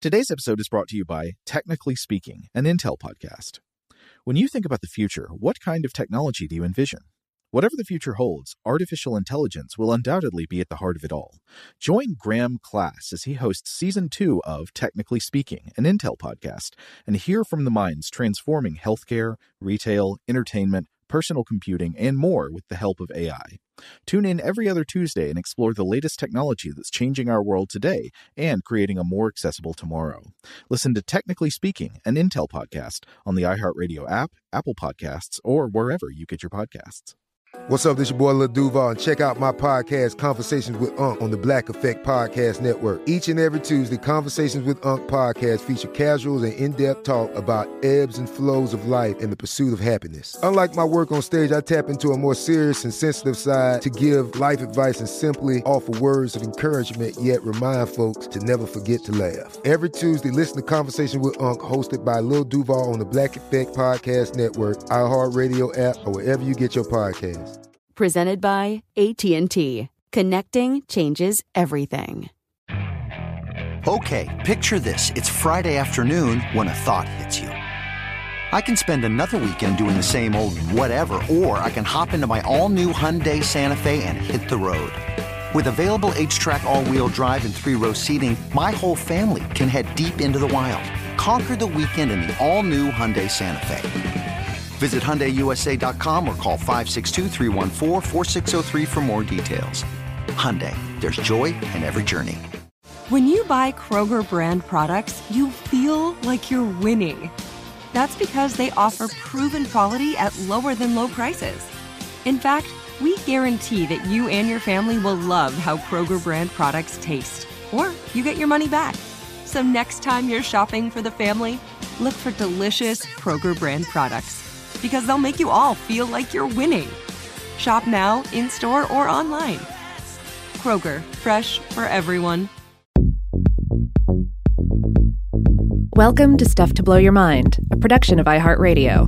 Today's episode is brought to you by Technically Speaking, an Intel podcast. When you think about the future, what kind of technology do you envision? Whatever the future holds, artificial intelligence will undoubtedly be at the heart of it all. Join Graham Class as he hosts Season 2 of Technically Speaking, an Intel podcast, and hear from the minds transforming healthcare, retail, entertainment, personal computing, and more with the help of AI. Tune in every other Tuesday and explore the latest technology that's changing our world today and creating a more accessible tomorrow. Listen to Technically Speaking, an Intel podcast on the iHeartRadio app, Apple Podcasts, or wherever you get your podcasts. What's up, this your boy Lil Duval, and check out my podcast, Conversations with Unc, on the Black Effect Podcast Network. Each and every Tuesday, Conversations with Unc podcast feature casuals and in-depth talk about ebbs and flows of life and the pursuit of happiness. Unlike my work on stage, I tap into a more serious and sensitive side to give life advice and simply offer words of encouragement, yet remind folks to never forget to laugh. Every Tuesday, listen to Conversations with Unc, hosted by Lil Duval on the Black Effect Podcast Network, iHeartRadio app, or wherever you get your podcasts. Presented by AT&T. Connecting changes everything. Okay, picture this. It's Friday afternoon when a thought hits you. I can spend another weekend doing the same old whatever, or I can hop into my all-new Hyundai Santa Fe and hit the road. With available H-Track all-wheel drive and 3-row seating, my whole family can head deep into the wild. Conquer the weekend in the all-new Hyundai Santa Fe. Visit HyundaiUSA.com or call 562-314-4603 for more details. Hyundai, there's joy in every journey. When you buy Kroger brand products, you feel like you're winning. That's because they offer proven quality at lower than low prices. In fact, we guarantee that you and your family will love how Kroger brand products taste, or you get your money back. So next time you're shopping for the family, look for delicious Kroger brand products, because they'll make you all feel like you're winning. Shop now, in-store, or online. Kroger, fresh for everyone. Welcome to Stuff to Blow Your Mind, a production of iHeartRadio.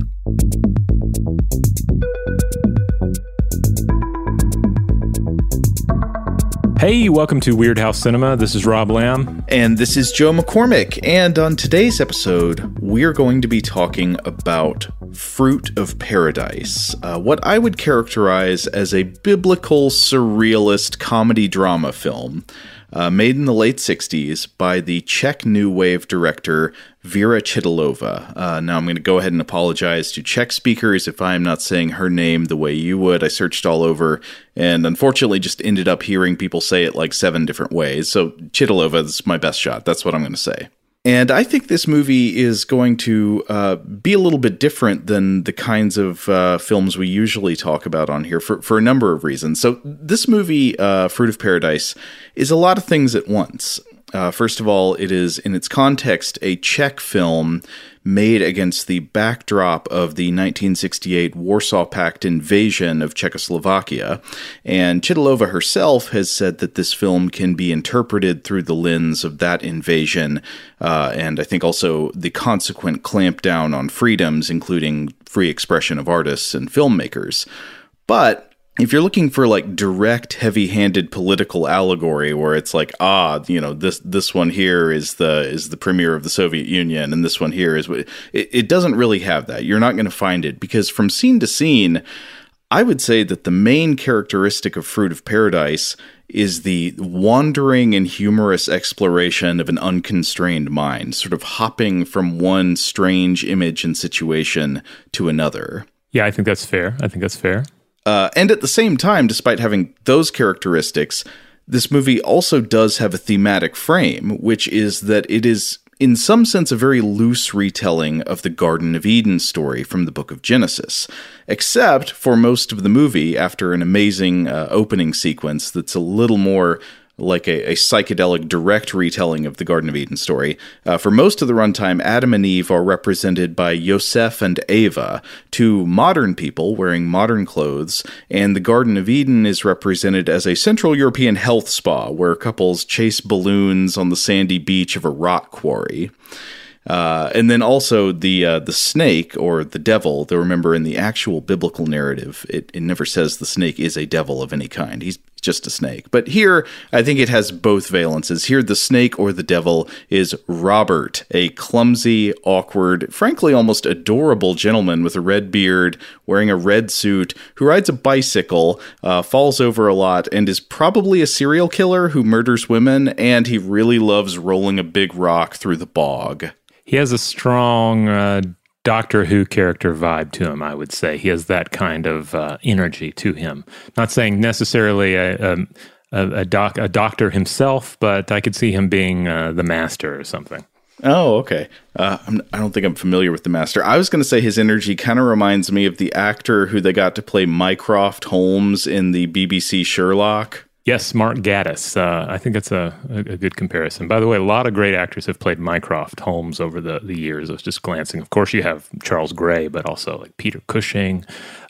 Hey, welcome to Weird House Cinema. This is Rob Lamb. And this is Joe McCormick. And on today's episode, we're going to be talking about Fruit of Paradise, what I would characterize as a biblical surrealist comedy drama film made in the late 60s by the Czech New Wave director Vera Chytilova. Now I'm going to go ahead and apologize to Czech speakers if I'm not saying her name the way you would. I searched all over and unfortunately just ended up hearing people say it like 7 different ways. So Chytilova is my best shot. That's what I'm going to say. And I think this movie is going to be a little bit different than the kinds of films we usually talk about on here for a number of reasons. So this movie, Fruit of Paradise, is a lot of things at once. First of all, it is, in its context, a Czech film made against the backdrop of the 1968 Warsaw Pact invasion of Czechoslovakia. And Chytilova herself has said that this film can be interpreted through the lens of that invasion, and I think also the consequent clampdown on freedoms, including free expression of artists and filmmakers. But if you're looking for like direct, heavy-handed political allegory, where it's like, this one here is the premier of the Soviet Union, and this one here is what it doesn't really have that. You're not going to find it, because from scene to scene, I would say that the main characteristic of Fruit of Paradise is the wandering and humorous exploration of an unconstrained mind, sort of hopping from one strange image and situation to another. Yeah, I think that's fair. And at the same time, despite having those characteristics, this movie also does have a thematic frame, which is that it is, in some sense, a very loose retelling of the Garden of Eden story from the book of Genesis. Except for most of the movie, after an amazing opening sequence that's a little more like a psychedelic direct retelling of the Garden of Eden story. For most of the runtime, Adam and Eve are represented by Yosef and Ava, two modern people wearing modern clothes, and the Garden of Eden is represented as a Central European health spa where couples chase balloons on the sandy beach of a rock quarry. And then also the snake, or the devil, though remember in the actual biblical narrative, it never says the snake is a devil of any kind. He's just a snake. But here, I think it has both valences. Here, the snake or the devil is Robert, a clumsy, awkward, frankly almost adorable gentleman with a red beard, wearing a red suit, who rides a bicycle, falls over a lot, and is probably a serial killer who murders women, and he really loves rolling a big rock through the bog. He has a strong Doctor Who character vibe to him, I would say. He has that kind of energy to him. Not saying necessarily a doctor himself, but I could see him being the master or something. Oh, okay. I don't think I'm familiar with the Master. I was going to say his energy kind of reminds me of the actor who they got to play Mycroft Holmes in the BBC Sherlock. Yes, Mark Gatiss. I think that's a good comparison. By the way, a lot of great actors have played Mycroft Holmes over the years. I was just glancing. Of course, you have Charles Gray, but also like Peter Cushing,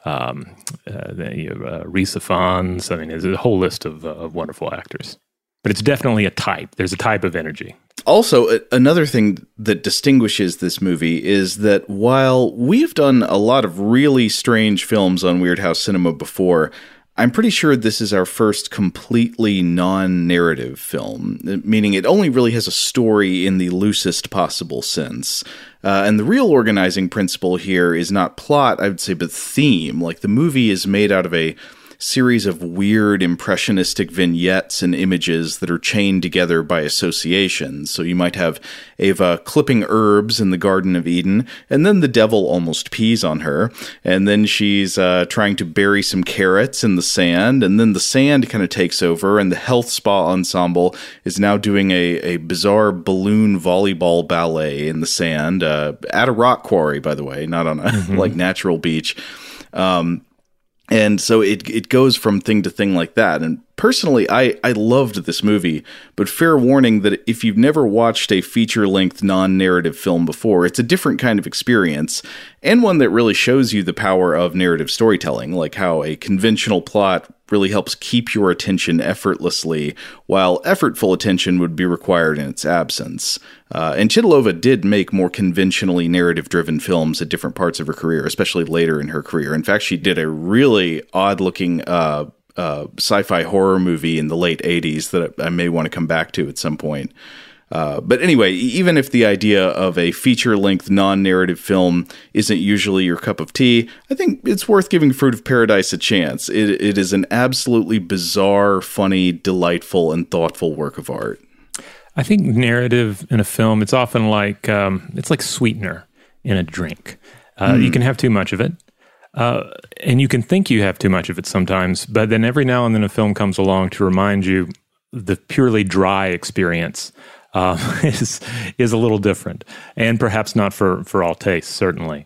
Rhys Ifans. I mean, there's a whole list of wonderful actors. But it's definitely a type. There's a type of energy. Also, another thing that distinguishes this movie is that while we've done a lot of really strange films on Weird House Cinema before, I'm pretty sure this is our first completely non-narrative film, meaning it only really has a story in the loosest possible sense. And the real organizing principle here is not plot, I would say, but theme. Like, the movie is made out of a series of weird impressionistic vignettes and images that are chained together by association. So you might have Ava clipping herbs in the Garden of Eden, and then the devil almost pees on her, and then she's trying to bury some carrots in the sand, and then the sand kind of takes over, and the health spa ensemble is now doing a bizarre balloon volleyball ballet in the sand, at a rock quarry, by the way, not on a like natural beach. And so it goes from thing to thing like that. And personally, I loved this movie, but fair warning that if you've never watched a feature-length non-narrative film before, it's a different kind of experience, and one that really shows you the power of narrative storytelling, like how a conventional plot really helps keep your attention effortlessly, while effortful attention would be required in its absence. And Chytilova did make more conventionally narrative-driven films at different parts of her career, especially later in her career. In fact, she did a really odd-looking sci-fi horror movie in the late 80s that I may want to come back to at some point. But anyway, even if the idea of a feature-length non-narrative film isn't usually your cup of tea, I think it's worth giving Fruit of Paradise a chance. It is an absolutely bizarre, funny, delightful, and thoughtful work of art. I think narrative in a film, it's often like it's like sweetener in a drink. You can have too much of it. And you can think you have too much of it sometimes, but then every now and then a film comes along to remind you the purely dry experience is a little different, and perhaps not for all tastes, certainly.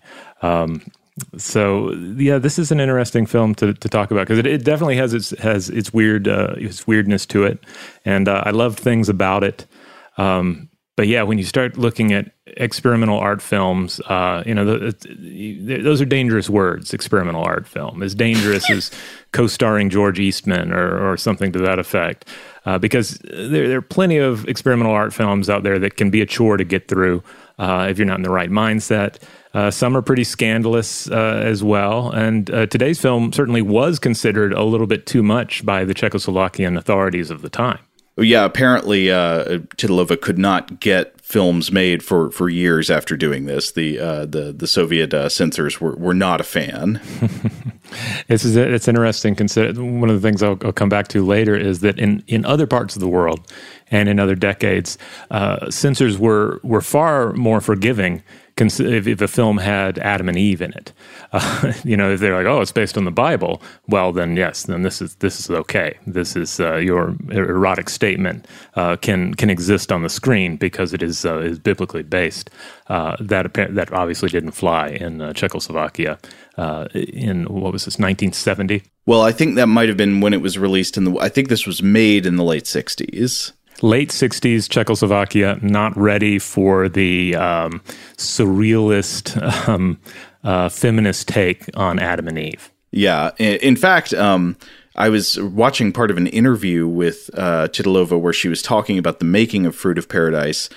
So yeah, this is an interesting film to talk about, because it definitely has its weirdness to it, and I love things about it. But yeah, when you start looking at experimental art films, those are dangerous words. Experimental art film, as dangerous as co-starring George Eastman or something to that effect, because there are plenty of experimental art films out there that can be a chore to get through if you're not in the right mindset. Some are pretty scandalous as well, and today's film certainly was considered a little bit too much by the Czechoslovakian authorities of the time. Yeah, apparently Chytilova could not get films made for years after doing this. The Soviet censors were not a fan. It's interesting. One of the things I'll come back to later is that in other parts of the world and in other decades, censors were far more forgiving if a film had Adam and Eve in it. If they're like, oh, it's based on the Bible, well, then yes, then this is okay. This is your erotic statement can exist on the screen because it is biblically based. That obviously didn't fly in Czechoslovakia in, what was this, 1970? Well, I think that might have been when it was released I think this was made in the late 60s. Late 60s Czechoslovakia, not ready for the surrealist, feminist take on Adam and Eve. Yeah. In fact, I was watching part of an interview with Chytilova where she was talking about the making of Fruit of Paradise,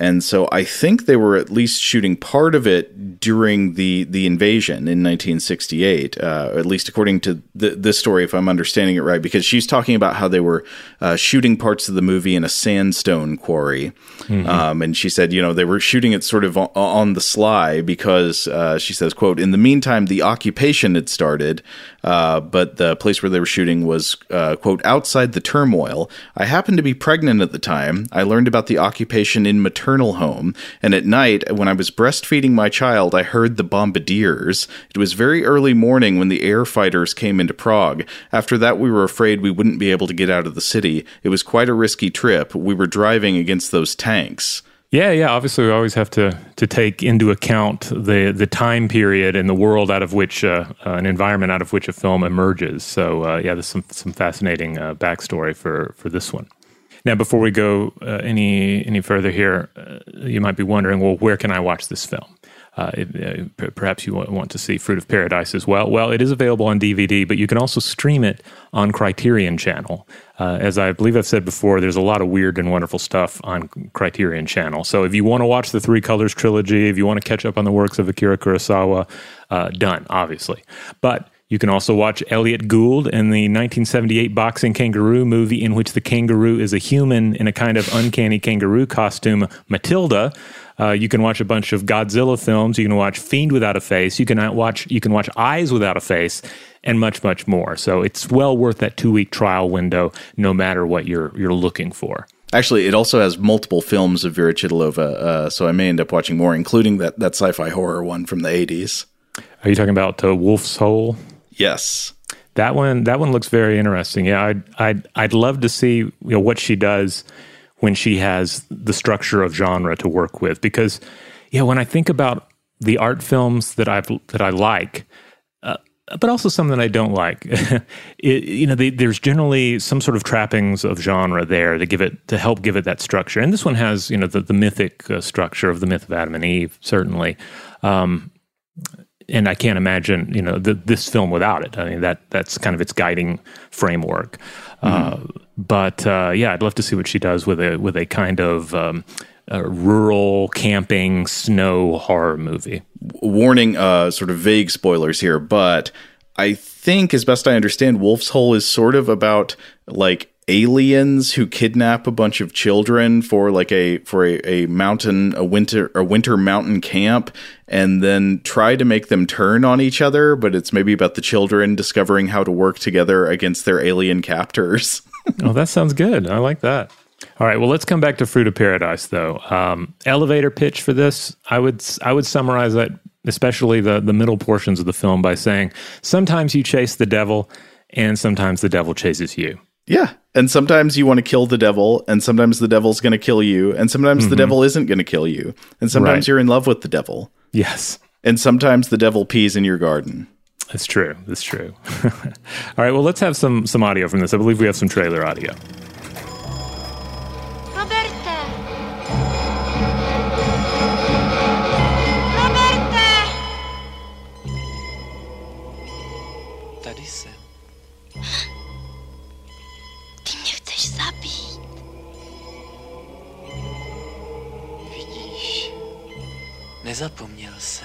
And so I think they were at least shooting part of it during the invasion in 1968, at least according to this story, if I'm understanding it right, because she's talking about how they were shooting parts of the movie in a sandstone quarry. And she said, they were shooting it sort of on the sly because she says, quote, "In the meantime, the occupation had started, but the place where they were shooting was, quote, outside the turmoil. I happened to be pregnant at the time. I learned about the occupation in maternal home, and at night, when I was breastfeeding my child, I heard the bombardiers. It was very early morning when the air fighters came into Prague. After that, we were afraid we wouldn't be able to get out of the city. It was quite a risky trip. We were driving against those tanks." Yeah. Obviously, we always have to take into account the time period and the world out of which an environment out of which a film emerges. So there's some fascinating backstory for this one. Now, before we go any further here, you might be wondering, well, where can I watch this film? Perhaps you want to see Fruit of Paradise as well. Well, it is available on DVD, but you can also stream it on Criterion Channel. As I believe I've said before, there's a lot of weird and wonderful stuff on Criterion Channel. So if you want to watch the Three Colors trilogy, if you want to catch up on the works of Akira Kurosawa, done, obviously. But you can also watch Elliot Gould in the 1978 boxing kangaroo movie in which the kangaroo is a human in a kind of uncanny kangaroo costume, Matilda. You can watch a bunch of Godzilla films. You can watch Fiend Without a Face. You can watch Eyes Without a Face, and much, much more. So it's well worth that 2-week trial window, no matter what you're looking for. Actually, it also has multiple films of Vera Chytilova, so I may end up watching more, including that sci-fi horror one from the 80s. Are you talking about Wolf's Hole? Yes. That one looks very interesting. Yeah, I'd love to see what she does when she has the structure of genre to work with, because when I think about the art films that I like, but also some that I don't like, there's generally some sort of trappings of genre there to help give it that structure. And this one has the mythic structure of the myth of Adam and Eve, certainly. And I can't imagine, this film without it. I mean, that's kind of its guiding framework. But I'd love to see what she does with a kind of rural camping snow horror movie. Warning, sort of vague spoilers here, but I think, as best I understand, Wolf's Hole is sort of about like aliens who kidnap a bunch of children for a winter mountain camp, and then try to make them turn on each other, but it's maybe about the children discovering how to work together against their alien captors. Oh, that sounds good. I like that. All right, well, let's come back to Fruit of Paradise, though. Elevator pitch for this, I would summarize that, especially the middle portions of the film, by saying, sometimes you chase the devil, and sometimes the devil chases you. Yeah, and sometimes you want to kill the devil, and sometimes the devil's going to kill you, and sometimes the devil isn't going to kill you, and sometimes you're in love with the devil. Yes. And sometimes the devil pees in your garden. That's true. All right, well, let's have some audio from this. I believe we have some trailer audio. Roberta! Tady jsem. Ty mě chceš zabít. Vidíš, nezapomněl jsem.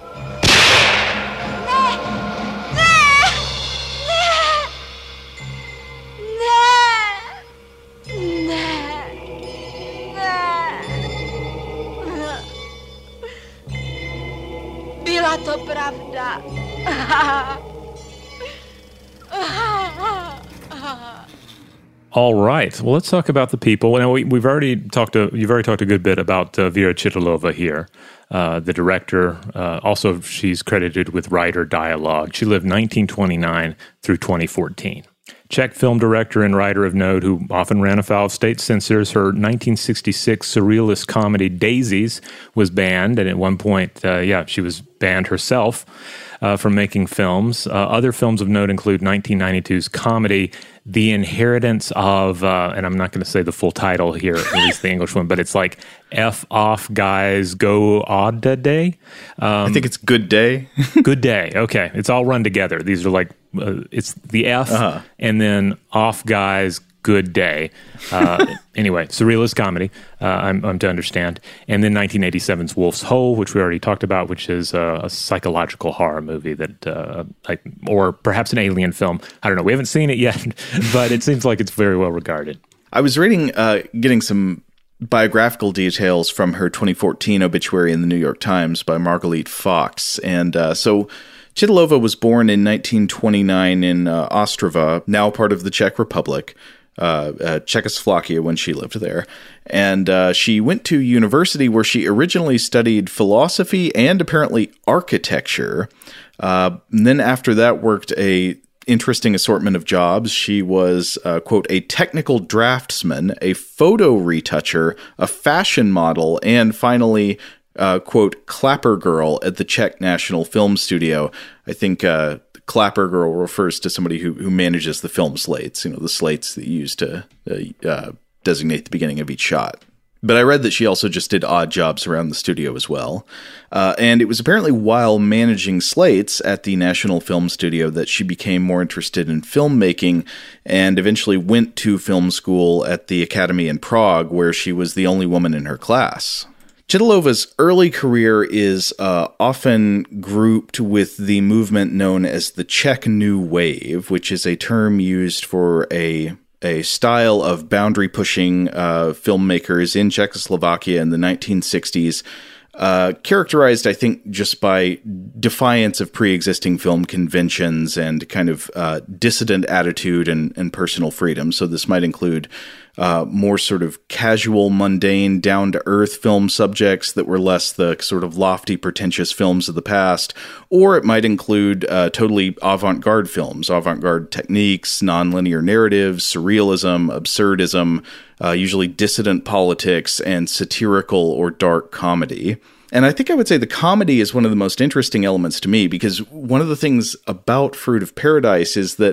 Byla to pravda. All right. Well, let's talk about the people. Now, you've already talked a good bit about Vera Chytilova here, the director. Also, she's credited with writer dialogue. She lived 1929 through 2014. Czech film director and writer of note who often ran afoul of state censors. Her 1966 surrealist comedy Daisies was banned, and at one point, she was banned herself from making films. Other films of note include 1992's comedy The Inheritance of, and I'm not going to say the full title here, at least the English one, but it's like F off guys go odd day. I think it's Good Day. Good Day. Okay. It's all run together. These are like, it's the F and then off guys good day. Anyway, surrealist comedy, I'm to understand. And then 1987's Wolf's Hole, which we already talked about, which is a psychological horror movie that, or perhaps an alien film. I don't know. We haven't seen it yet, but it seems like it's very well regarded. I was reading, getting some biographical details from her 2014 obituary in the New York Times by Margalit Fox. And so Chytilova was born in 1929 in Ostrava, now part of the Czech Republic, Czechoslovakia when she lived there. And she went to university where she originally studied philosophy and apparently architecture. And then after that worked a interesting assortment of jobs. She was, quote, a technical draftsman, a photo retoucher, a fashion model, and finally, quote, clapper girl at the Czech National Film Studio. I think clapper girl refers to somebody who manages the film slates, the slates that you use to designate the beginning of each shot. But I read that she also just did odd jobs around the studio as well. And it was apparently while managing slates at the National Film Studio that she became more interested in filmmaking and eventually went to film school at the Academy in Prague, where she was the only woman in her class. Chytilova's early career is often grouped with the movement known as the Czech New Wave, which is a term used for a style of boundary-pushing filmmakers in Czechoslovakia in the 1960s, characterized, I think, just by defiance of pre-existing film conventions and kind of dissident attitude and personal freedom. So this might include more sort of casual, mundane, down-to-earth film subjects that were less the sort of lofty, pretentious films of the past, or it might include totally avant-garde films, avant-garde techniques, nonlinear narratives, surrealism, absurdism, usually dissident politics, and satirical or dark comedy. And I think I would say the comedy is one of the most interesting elements to me, because one of the things about Fruit of Paradise is that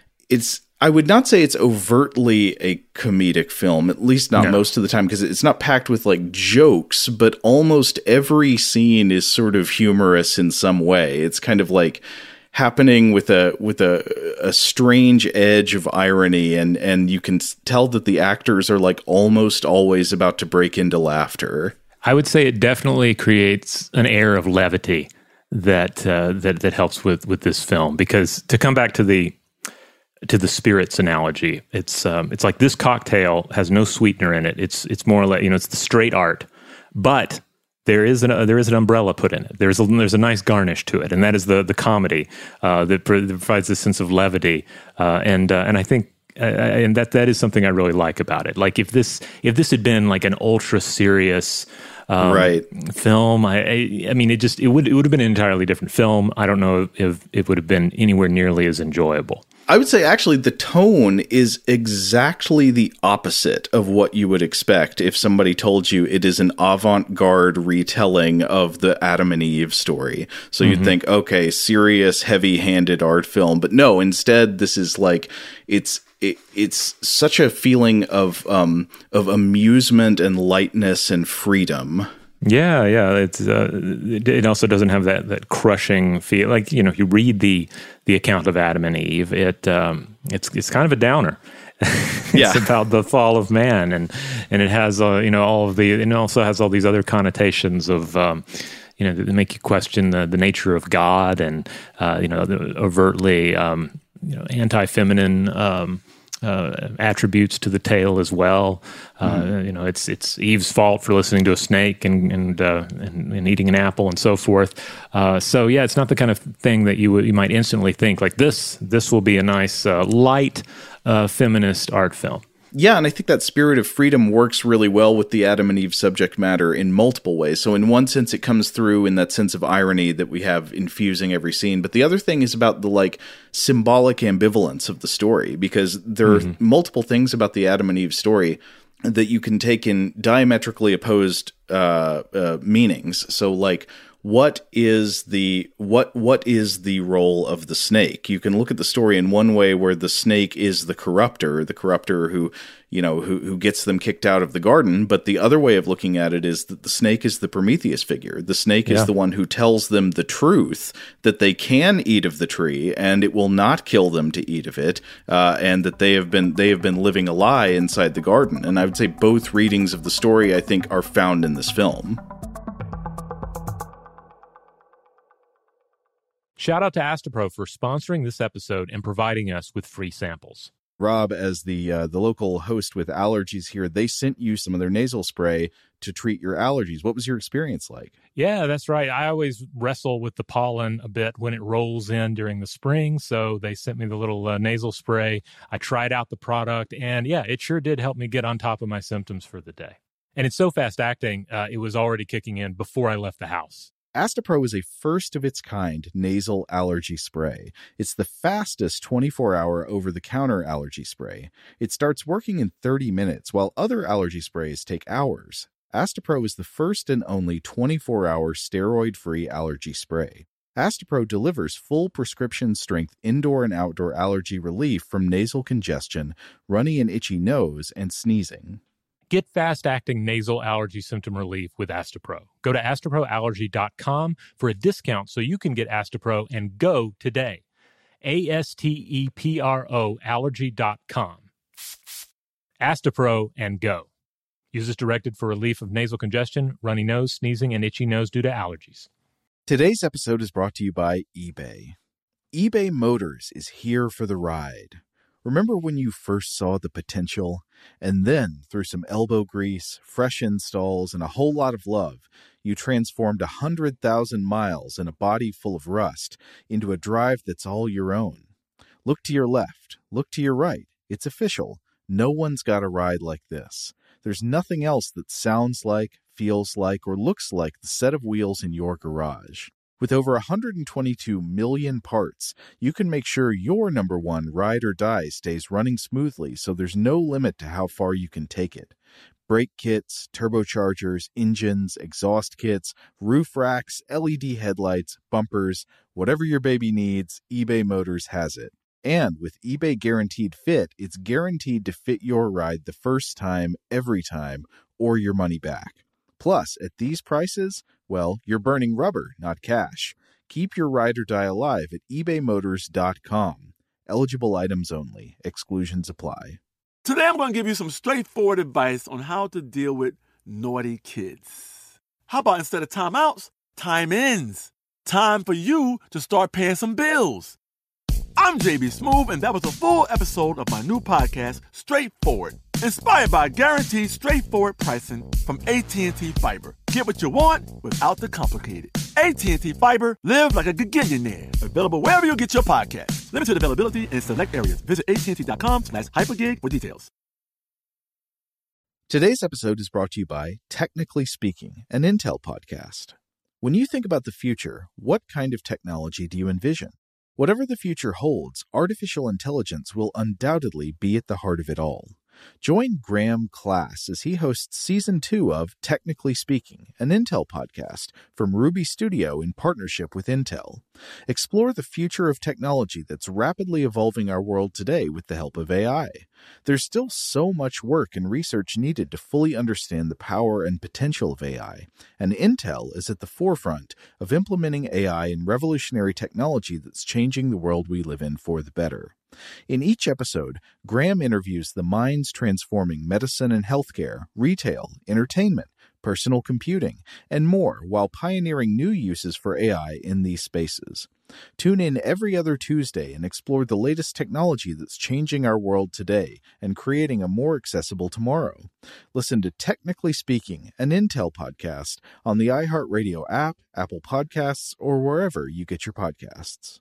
I would not say it's overtly a comedic film, at least not most of the time, because it's not packed with like jokes, but almost every scene is sort of humorous in some way. It's kind of like happening with a strange edge of irony, and you can tell that the actors are like almost always about to break into laughter. I would say it definitely creates an air of levity that helps with this film, because to come back to the spirits analogy, it's like this cocktail has no sweetener in it. It's more or less, it's the straight art, but there is an umbrella put in it. There's a nice garnish to it, and that is the comedy that provides this sense of levity, and I think. And that is something I really like about it. Like if this had been like an ultra serious film, I mean it would have been an entirely different film. I don't know if it would have been anywhere nearly as enjoyable. I would say actually the tone is exactly the opposite of what you would expect if somebody told you it is an avant-garde retelling of the Adam and Eve story. So you'd think, okay, serious, heavy-handed art film, but no, instead this is like it's such a feeling of amusement and lightness and freedom. Yeah. It also doesn't have that crushing feel. Like you read the account of Adam and Eve. It's kind of a downer. It's about the fall of man, and it has all of the. And it also has all these other connotations of. That make you question the nature of God, and the overtly anti-feminine attributes to the tale as well. It's Eve's fault for listening to a snake and eating an apple and so forth. So yeah, it's not the kind of thing that you might instantly think like this will be a nice light feminist art film. Yeah, and I think that spirit of freedom works really well with the Adam and Eve subject matter in multiple ways. So in one sense, it comes through in that sense of irony that we have infusing every scene. But the other thing is about the symbolic ambivalence of the story, because there are multiple things about the Adam and Eve story that you can take in diametrically opposed meanings. So what is the role of the snake? You can look at the story in one way where the snake is the corruptor who gets them kicked out of the garden. But the other way of looking at it is that the snake is the Prometheus figure. The snake is the one who tells them the truth, that they can eat of the tree and it will not kill them to eat of it, and that they have been living a lie inside the garden. And I would say both readings of the story, I think, are found in this film. Shout out to Astepro for sponsoring this episode and providing us with free samples. Rob, as the local host with allergies here, they sent you some of their nasal spray to treat your allergies. What was your experience like? Yeah, that's right. I always wrestle with the pollen a bit when it rolls in during the spring, so they sent me the little nasal spray. I tried out the product, and yeah, it sure did help me get on top of my symptoms for the day. And it's so fast-acting, it was already kicking in before I left the house. Astepro is a first-of-its-kind nasal allergy spray. It's the fastest 24-hour over-the-counter allergy spray. It starts working in 30 minutes, while other allergy sprays take hours. Astepro is the first and only 24-hour steroid-free allergy spray. Astepro delivers full prescription-strength indoor and outdoor allergy relief from nasal congestion, runny and itchy nose, and sneezing. Get fast-acting nasal allergy symptom relief with Astepro. Go to asteproallergy.com for a discount so you can get Astepro and go today. ASTEPRO allergy.com. Astepro and go. Use as directed for relief of nasal congestion, runny nose, sneezing, and itchy nose due to allergies. Today's episode is brought to you by eBay. eBay Motors is here for the ride. Remember when you first saw the potential? And then, through some elbow grease, fresh installs, and a whole lot of love, you transformed 100,000 miles and a body full of rust into a drive that's all your own. Look to your left. Look to your right. It's official. No one's got a ride like this. There's nothing else that sounds like, feels like, or looks like the set of wheels in your garage. With over 122 million parts, you can make sure your number one ride or die stays running smoothly, so there's no limit to how far you can take it. Brake kits, turbochargers, engines, exhaust kits, roof racks, LED headlights, bumpers, whatever your baby needs, eBay Motors has it. And with eBay Guaranteed Fit, it's guaranteed to fit your ride the first time, every time, or your money back. Plus, at these prices, well, you're burning rubber, not cash. Keep your ride or die alive at ebaymotors.com. Eligible items only. Exclusions apply. Today I'm going to give you some straightforward advice on how to deal with naughty kids. How about instead of timeouts, time-ins? Time for you to start paying some bills. I'm JB Smoove, and that was a full episode of my new podcast, Straightforward, inspired by guaranteed straightforward pricing from AT&T Fiber. Get what you want without the complicated. AT&T Fiber, live like a gigillionaire. Available wherever you get your podcast. Limited availability in select areas. Visit AT&T.com/hypergig for details. Today's episode is brought to you by Technically Speaking, an Intel podcast. When you think about the future, what kind of technology do you envision? Whatever the future holds, artificial intelligence will undoubtedly be at the heart of it all. Join Graham Class as he hosts Season 2 of Technically Speaking, an Intel podcast from Ruby Studio in partnership with Intel. Explore the future of technology that's rapidly evolving our world today with the help of AI. There's still so much work and research needed to fully understand the power and potential of AI, and Intel is at the forefront of implementing AI in revolutionary technology that's changing the world we live in for the better. In each episode, Graham interviews the minds transforming medicine and healthcare, retail, entertainment, personal computing, and more while pioneering new uses for AI in these spaces. Tune in every other Tuesday and explore the latest technology that's changing our world today and creating a more accessible tomorrow. Listen to Technically Speaking, an Intel podcast on the iHeartRadio app, Apple Podcasts, or wherever you get your podcasts.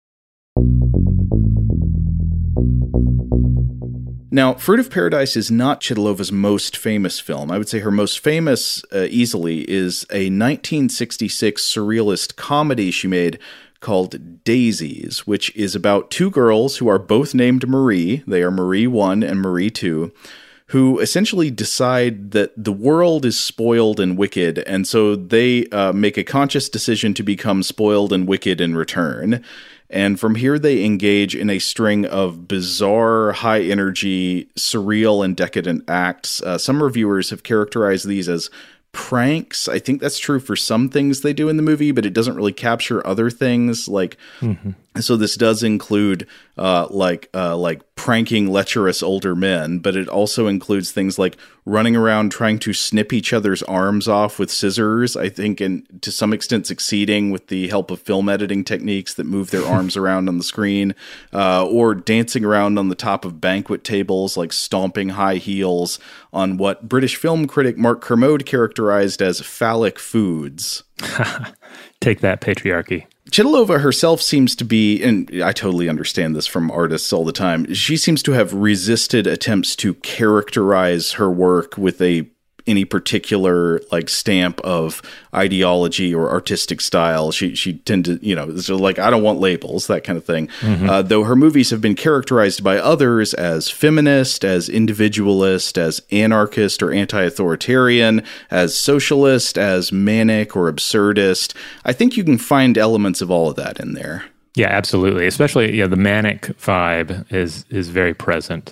Now, Fruit of Paradise is not Chytilova's most famous film. I would say her most famous, easily, is a 1966 surrealist comedy she made called Daisies, which is about two girls who are both named Marie. They are Marie 1 and Marie 2, who essentially decide that the world is spoiled and wicked, and so they make a conscious decision to become spoiled and wicked in return. And from here, they engage in a string of bizarre, high-energy, surreal, and decadent acts. Some reviewers have characterized these as pranks. I think that's true for some things they do in the movie, but it doesn't really capture other things. Like, so this does include like pranking lecherous older men, but it also includes things like running around trying to snip each other's arms off with scissors. I think, and to some extent succeeding with the help of film editing techniques that move their arms around on the screen, or dancing around on the top of banquet tables, like stomping high heels on what British film critic Mark Kermode characterized as phallic foods. Take that, patriarchy. Chytilova herself seems to be, and I totally understand this from artists all the time, she seems to have resisted attempts to characterize her work with any particular like stamp of ideology or artistic style. She tended, so like, I don't want labels, that kind of thing. Though her movies have been characterized by others as feminist, as individualist, as anarchist or anti-authoritarian, as socialist, as manic or absurdist. I think you can find elements of all of that in there. Yeah, absolutely. Especially, the manic vibe is very present.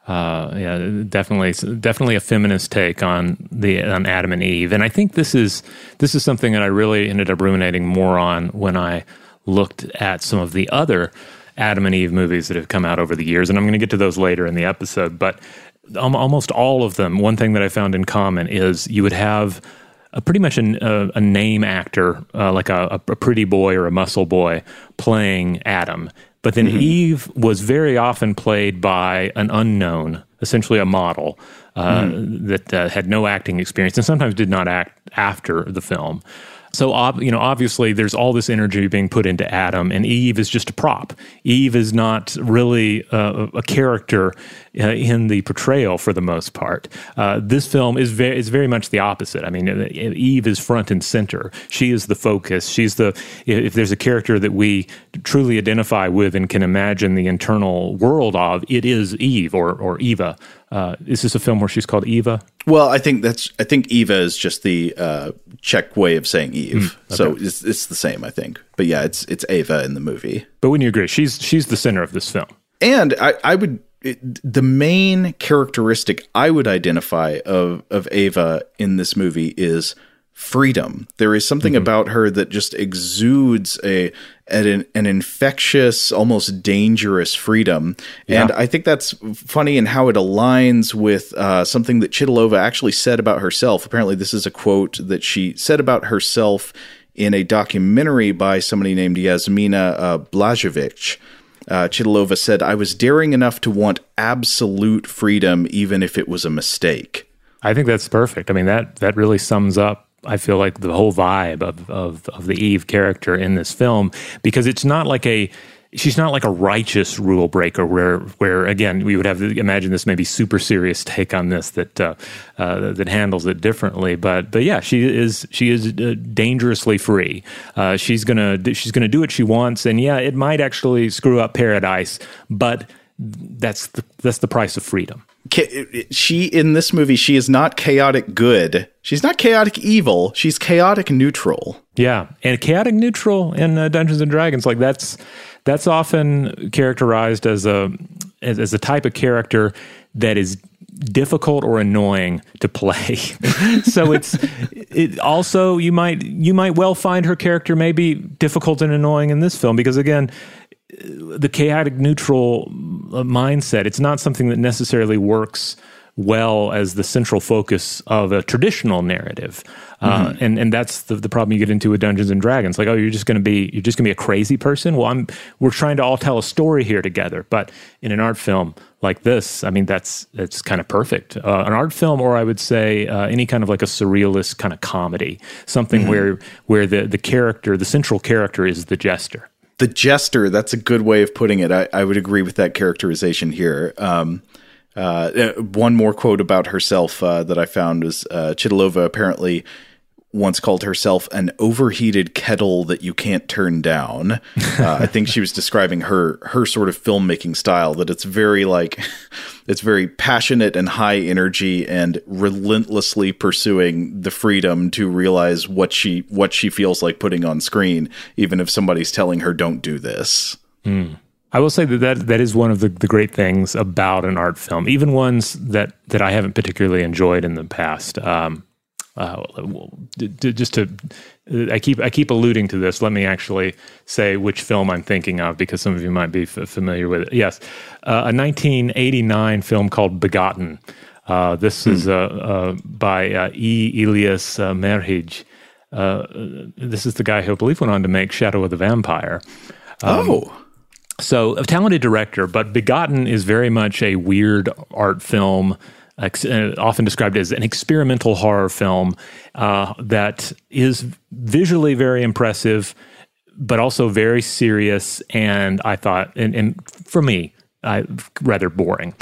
Definitely a feminist take on Adam and Eve, and I think this is something that I really ended up ruminating more on when I looked at some of the other Adam and Eve movies that have come out over the years, and I'm going to get to those later in the episode. But almost all of them, one thing that I found in common is you would have pretty much a name actor, like a pretty boy or a muscle boy, playing Adam. But then Eve was very often played by an unknown, essentially a model that had no acting experience and sometimes did not act after the film. So, obviously there's all this energy being put into Adam, and Eve is just a prop. Eve is not really a character in the portrayal for the most part. This film is very much the opposite. I mean, Eve is front and center. She is the focus. If there's a character that we truly identify with and can imagine the internal world of, it is Eve or Eva. Is this a film where she's called Eva? Well, I think Eva is just the Czech way of saying Eve. Okay. So it's the same, I think. But yeah, it's Eva in the movie. But wouldn't you agree? She's the center of this film. And the main characteristic I would identify of Eva in this movie is freedom. There is something about her that just exudes an infectious, almost dangerous freedom. Yeah. And I think that's funny in how it aligns with something that Chytilova actually said about herself. Apparently, this is a quote that she said about herself in a documentary by somebody named Yasmina Blažević. Chytilova said, "I was daring enough to want absolute freedom, even if it was a mistake." I think that's perfect. I mean, that really sums up, I feel like, the whole vibe of the Eve character in this film, because she's not like a righteous rule breaker where again, we would have to imagine this maybe super serious take on this that handles it differently. But yeah, she is dangerously free. She's gonna do what she wants, and yeah, it might actually screw up paradise, but that's the price of freedom. She, in this movie, she is not chaotic good. She's not chaotic evil. She's chaotic neutral. Yeah, and chaotic neutral in Dungeons and Dragons, like that's often characterized as a type of character that is difficult or annoying to play. So it also, you might well find her character maybe difficult and annoying in this film, because again, the chaotic neutral mindset, it's not something that necessarily works well as the central focus of a traditional narrative. And that's the problem you get into with Dungeons and Dragons. Like, oh, you're just going to be a crazy person. Well, we're trying to all tell a story here together. But in an art film like this, I mean, that's kind of perfect. An art film, or I would say any kind of like a surrealist kind of comedy, something where the character, the central character, is the jester. The jester, that's a good way of putting it. I would agree with that characterization here. One more quote about herself that I found was Chytilova apparently once called herself an overheated kettle that you can't turn down. I think she was describing her sort of filmmaking style, that it's very it's very passionate and high energy and relentlessly pursuing the freedom to realize what she feels like putting on screen, even if somebody's telling her don't do this. I will say that is one of the great things about an art film, even ones that I haven't particularly enjoyed in the past. I keep alluding to this. Let me actually say which film I'm thinking of, because some of you might be familiar with it. Yes, a 1989 film called Begotten. This is by E. Elias Merhige. This is the guy who I believe went on to make Shadow of the Vampire. So a talented director, but Begotten is very much a weird art film, often described as an experimental horror film that is visually very impressive, but also very serious, and I thought, and for me, rather boring.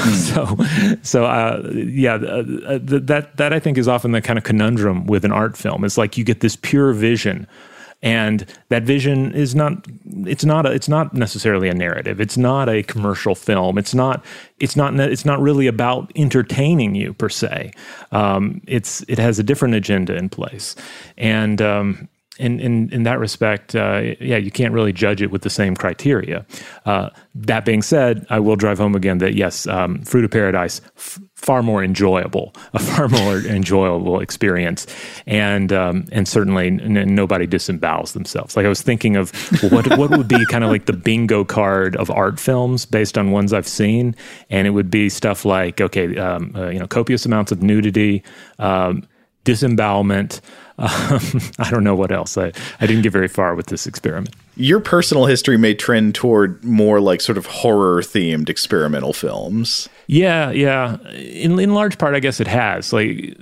That I think is often the kind of conundrum with an art film. It's like you get this pure vision, and that vision is not necessarily a narrative. It's not a commercial film. It's not really about entertaining you per se. It has a different agenda in place. And in that respect, you can't really judge it with the same criteria. That being said, I will drive home again that yes, Fruit of Paradise, far more enjoyable experience, and certainly nobody disembowels themselves. Like I was thinking of what would be kind of like the bingo card of art films based on ones I've seen, and it would be stuff like copious amounts of nudity, disembowelment. I don't know what else. I didn't get very far with this experiment. Your personal history may trend toward more like sort of horror-themed experimental films. Yeah. In large part, I guess it has. Certainly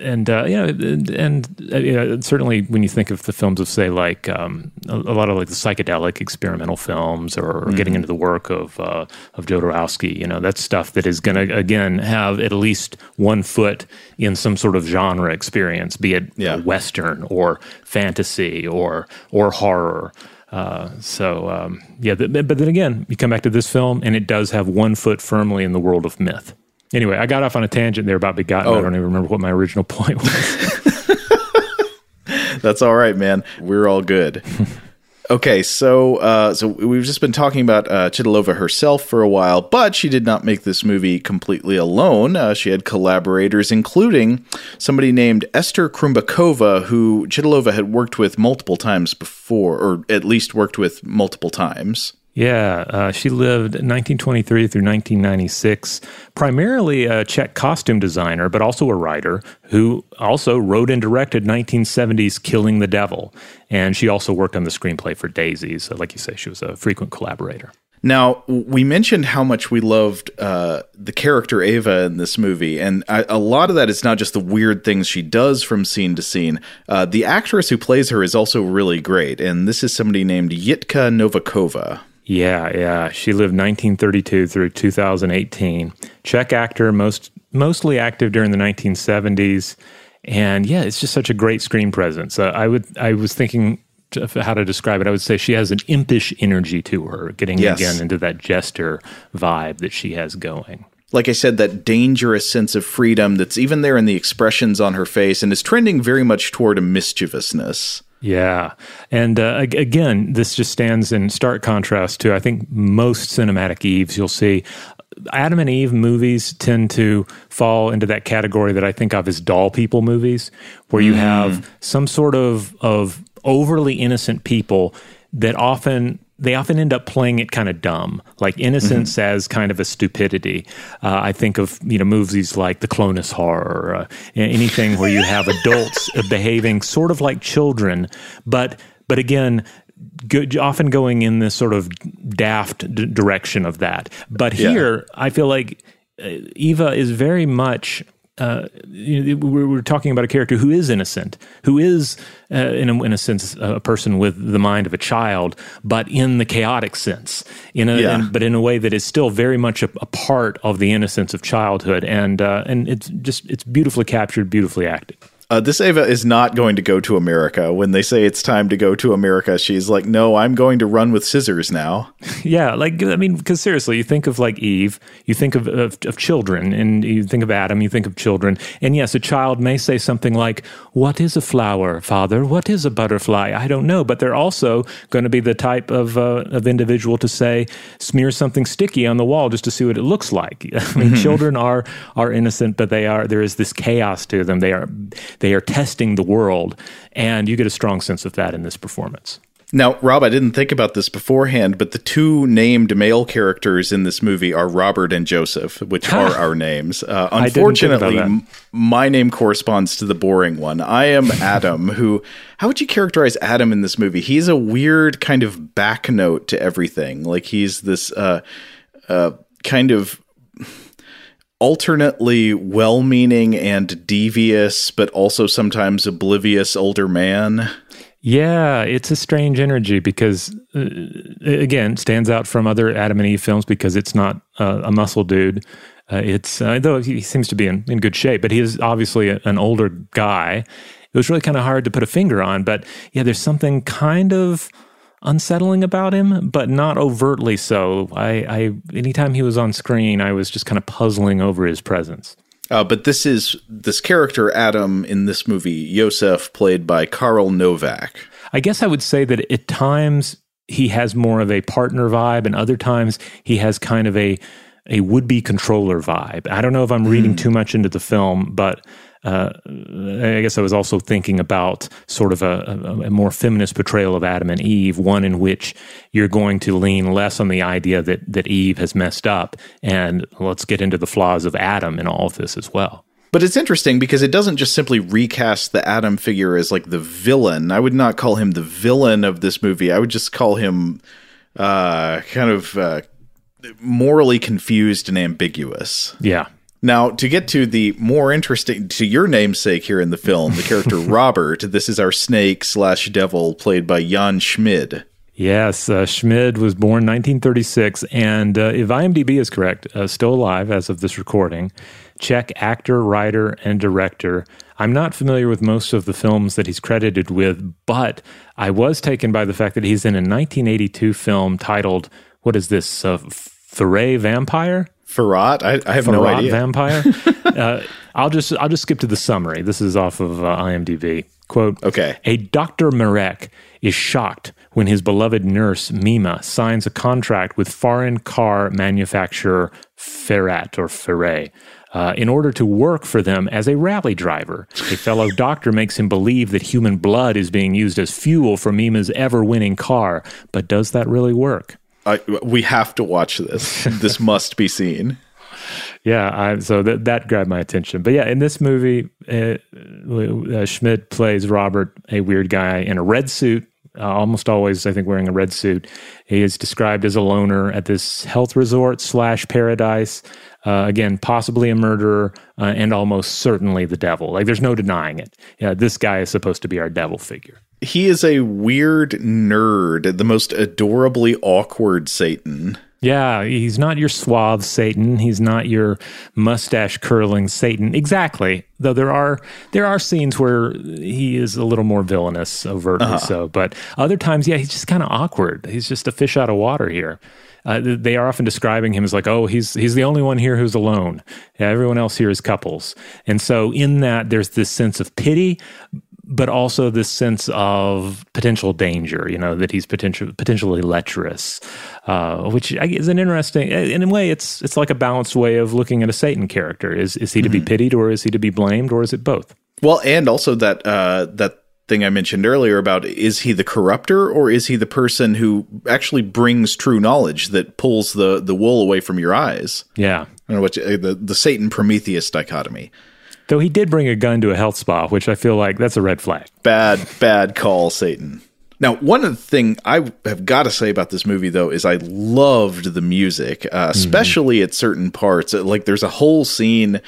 when you think of the films of, say, like a lot of like the psychedelic experimental films, or getting into the work of Jodorowsky, that's stuff that is going to again have at least one foot in some sort of genre experience, be it Western or fantasy or horror. But then again, you come back to this film, and it does have one foot firmly in the world of myth. Anyway, I got off on a tangent there about Begotten. I don't even remember what my original point was. That's all right, man. We're all good. Okay, so we've just been talking about Chytilova herself for a while, but she did not make this movie completely alone. She had collaborators, including somebody named Esther Krumbakova, who Chytilova had worked with multiple times before, or at least worked with multiple times. Yeah, she lived 1923 through 1996, primarily a Czech costume designer, but also a writer who also wrote and directed 1970's Killing the Devil. And she also worked on the screenplay for Daisy. So like you say, she was a frequent collaborator. Now, we mentioned how much we loved the character Eva in this movie, and a lot of that is not just the weird things she does from scene to scene. The actress who plays her is also really great, and this is somebody named Jitka Novakova. Yeah. She lived 1932 through 2018. Czech actor, mostly active during the 1970s. And yeah, it's just such a great screen presence. I was thinking of how to describe it. I would say she has an impish energy to her, getting again into that jester vibe that she has going. Like I said, that dangerous sense of freedom that's even there in the expressions on her face, and is trending very much toward a mischievousness. Yeah. And again, this just stands in stark contrast to, I think, most cinematic Eves you'll see. Adam and Eve movies tend to fall into that category that I think of as doll people movies, where you have some sort of overly innocent people that often end up playing it kind of dumb, like innocence as kind of a stupidity. I think of movies like The Clonus Horror, anything where you have adults behaving sort of like children, but again, often going in this sort of daft direction of that. But here, I feel like Eva is very much. We're talking about a character who is innocent, who is, in a sense, a person with the mind of a child, but in the chaotic sense, but in a way that is still very much a part of the innocence of childhood, and it's beautifully captured, beautifully acted. This Ava is not going to go to America. When they say it's time to go to America, she's like, no, I'm going to run with scissors now. Yeah, because seriously, you think of like Eve, you think of children, and you think of Adam, you think of children. And yes, a child may say something like, what is a flower, Father? What is a butterfly? I don't know. But they're also going to be the type of individual to say, smear something sticky on the wall just to see what it looks like. I mean, children are innocent, but there is this chaos to them. They are testing the world, and you get a strong sense of that in this performance. Now, Rob, I didn't think about this beforehand, but the two named male characters in this movie are Robert and Joseph, which are our names. Unfortunately, my name corresponds to the boring one. I am Adam, how would you characterize Adam in this movie? He's a weird kind of back note to everything. Like he's this kind of alternately well-meaning and devious, but also sometimes oblivious older man. Yeah, it's a strange energy because, again, stands out from other Adam and Eve films because it's not a muscle dude. Though he seems to be in good shape, but he is obviously an older guy. It was really kind of hard to put a finger on, but yeah, there's something kind of unsettling about him, but not overtly so. Anytime he was on screen, I was just kind of puzzling over his presence. But this character, Adam, in this movie, Josef, played by Karl Novak. I guess I would say that at times he has more of a partner vibe, and other times he has kind of a would-be controller vibe. I don't know if I'm reading too much into the film, but I guess I was also thinking about sort of a more feminist portrayal of Adam and Eve, one in which you're going to lean less on the idea that Eve has messed up, and let's get into the flaws of Adam in all of this as well. But it's interesting because it doesn't just simply recast the Adam figure as like the villain. I would not call him the villain of this movie. I would just call him morally confused and ambiguous. Yeah. Now, to get to the more interesting, to your namesake here in the film, the character Robert, this is our snake/devil played by Jan Schmid. Yes, Schmid was born 1936, and if IMDb is correct, still alive as of this recording. Czech actor, writer, and director. I'm not familiar with most of the films that he's credited with, but I was taken by the fact that he's in a 1982 film titled, what is this, Foray Vampire? Farrat? I have no idea. Vampire? I'll just skip to the summary. This is off of IMDb. Quote, okay. A Dr. Marek is shocked when his beloved nurse, Mima, signs a contract with foreign car manufacturer Ferrat or Ferret in order to work for them as a rally driver. A fellow doctor makes him believe that human blood is being used as fuel for Mima's ever-winning car. But does that really work? We have to watch this. This must be seen. Yeah, so that grabbed my attention. But yeah, in this movie, Schmid plays Robert, a weird guy in a red suit, almost always, I think, wearing a red suit. He is described as a loner at this health resort / paradise. Again, possibly a murderer and almost certainly the devil. Like, there's no denying it. Yeah, this guy is supposed to be our devil figure. He is a weird nerd, the most adorably awkward Satan. Yeah, he's not your suave Satan. He's not your mustache-curling Satan. Exactly. Though there are scenes where he is a little more villainous, overtly so. But other times, yeah, he's just kind of awkward. He's just a fish out of water here. They are often describing him as like, oh, he's the only one here who's alone. Yeah, everyone else here is couples. And so in that, there's this sense of pity, but also this sense of potential danger, that he's potentially lecherous, which is an interesting, in a way, it's like a balanced way of looking at a Satan character. Is he to be pitied, or is he to be blamed, or is it both? Well, and also that thing I mentioned earlier about, is he the corrupter, or is he the person who actually brings true knowledge that pulls the wool away from your eyes? Yeah. I don't know what the Satan Prometheus dichotomy. Though he did bring a gun to a health spa, which I feel like that's a red flag. Bad call, Satan. Now, one of the things I have got to say about this movie, though, is I loved the music, especially at certain parts. Like, there's a whole scene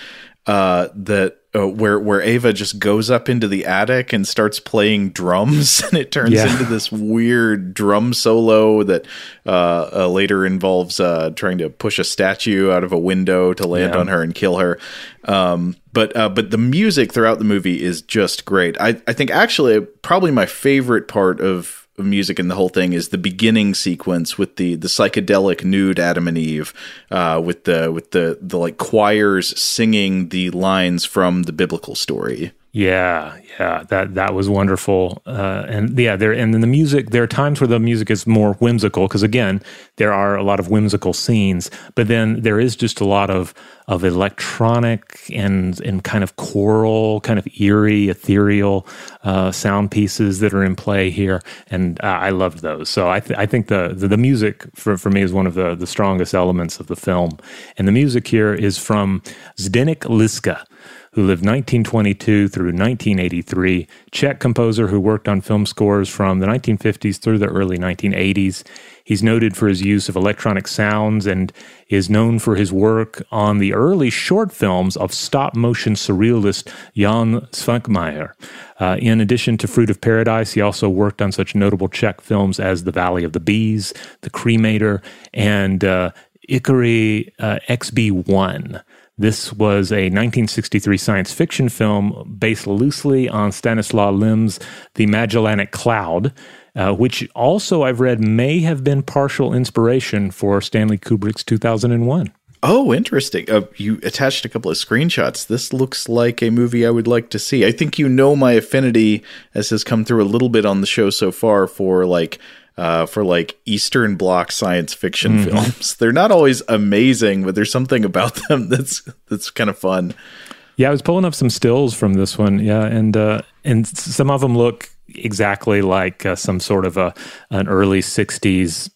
where Ava just goes up into the attic and starts playing drums, and it turns into this weird drum solo that later involves trying to push a statue out of a window to land on her and kill her. But the music throughout the movie is just great. I think actually probably my favorite part of music in the whole thing is the beginning sequence with the psychedelic nude Adam and Eve, with the like choirs singing the lines from the biblical story. Yeah, that was wonderful, and then the music. There are times where the music is more whimsical because again, there are a lot of whimsical scenes, but then there is just a lot of electronic and kind of choral, kind of eerie, ethereal sound pieces that are in play here, and I loved those. So I think the music for me is one of the strongest elements of the film, and the music here is from Zdeněk Liska, who lived 1922 through 1983, Czech composer who worked on film scores from the 1950s through the early 1980s. He's noted for his use of electronic sounds and is known for his work on the early short films of stop-motion surrealist Jan Svankmajer. In addition to Fruit of Paradise, he also worked on such notable Czech films as The Valley of the Bees, The Cremator, and Ikari XB1. This was a 1963 science fiction film based loosely on Stanislaw Lem's The Magellanic Cloud, which also I've read may have been partial inspiration for Stanley Kubrick's 2001. Oh, interesting. You attached a couple of screenshots. This looks like a movie I would like to see. I think you know my affinity, as has come through a little bit on the show so far, for Eastern Bloc science fiction films. They're not always amazing, but there's something about them that's kind of fun. Yeah, I was pulling up some stills from this one. Yeah, and some of them look exactly like some sort of an early 60s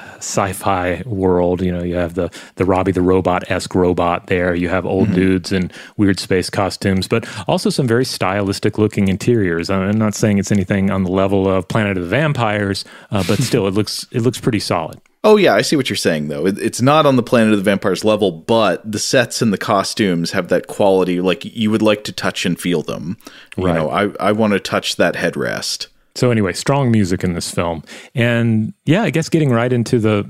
sci-fi world. You know, you have the Robbie the Robot-esque robot there. You have old dudes in weird space costumes, but also some very stylistic looking interiors. I'm not saying it's anything on the level of Planet of the Vampires, but still it looks pretty solid. Oh, yeah, I see what you're saying, though. It's not on the Planet of the Vampires level, but the sets and the costumes have that quality, like you would like to touch and feel them. You know, I want to touch that headrest. So anyway, strong music in this film. And yeah, I guess getting right into the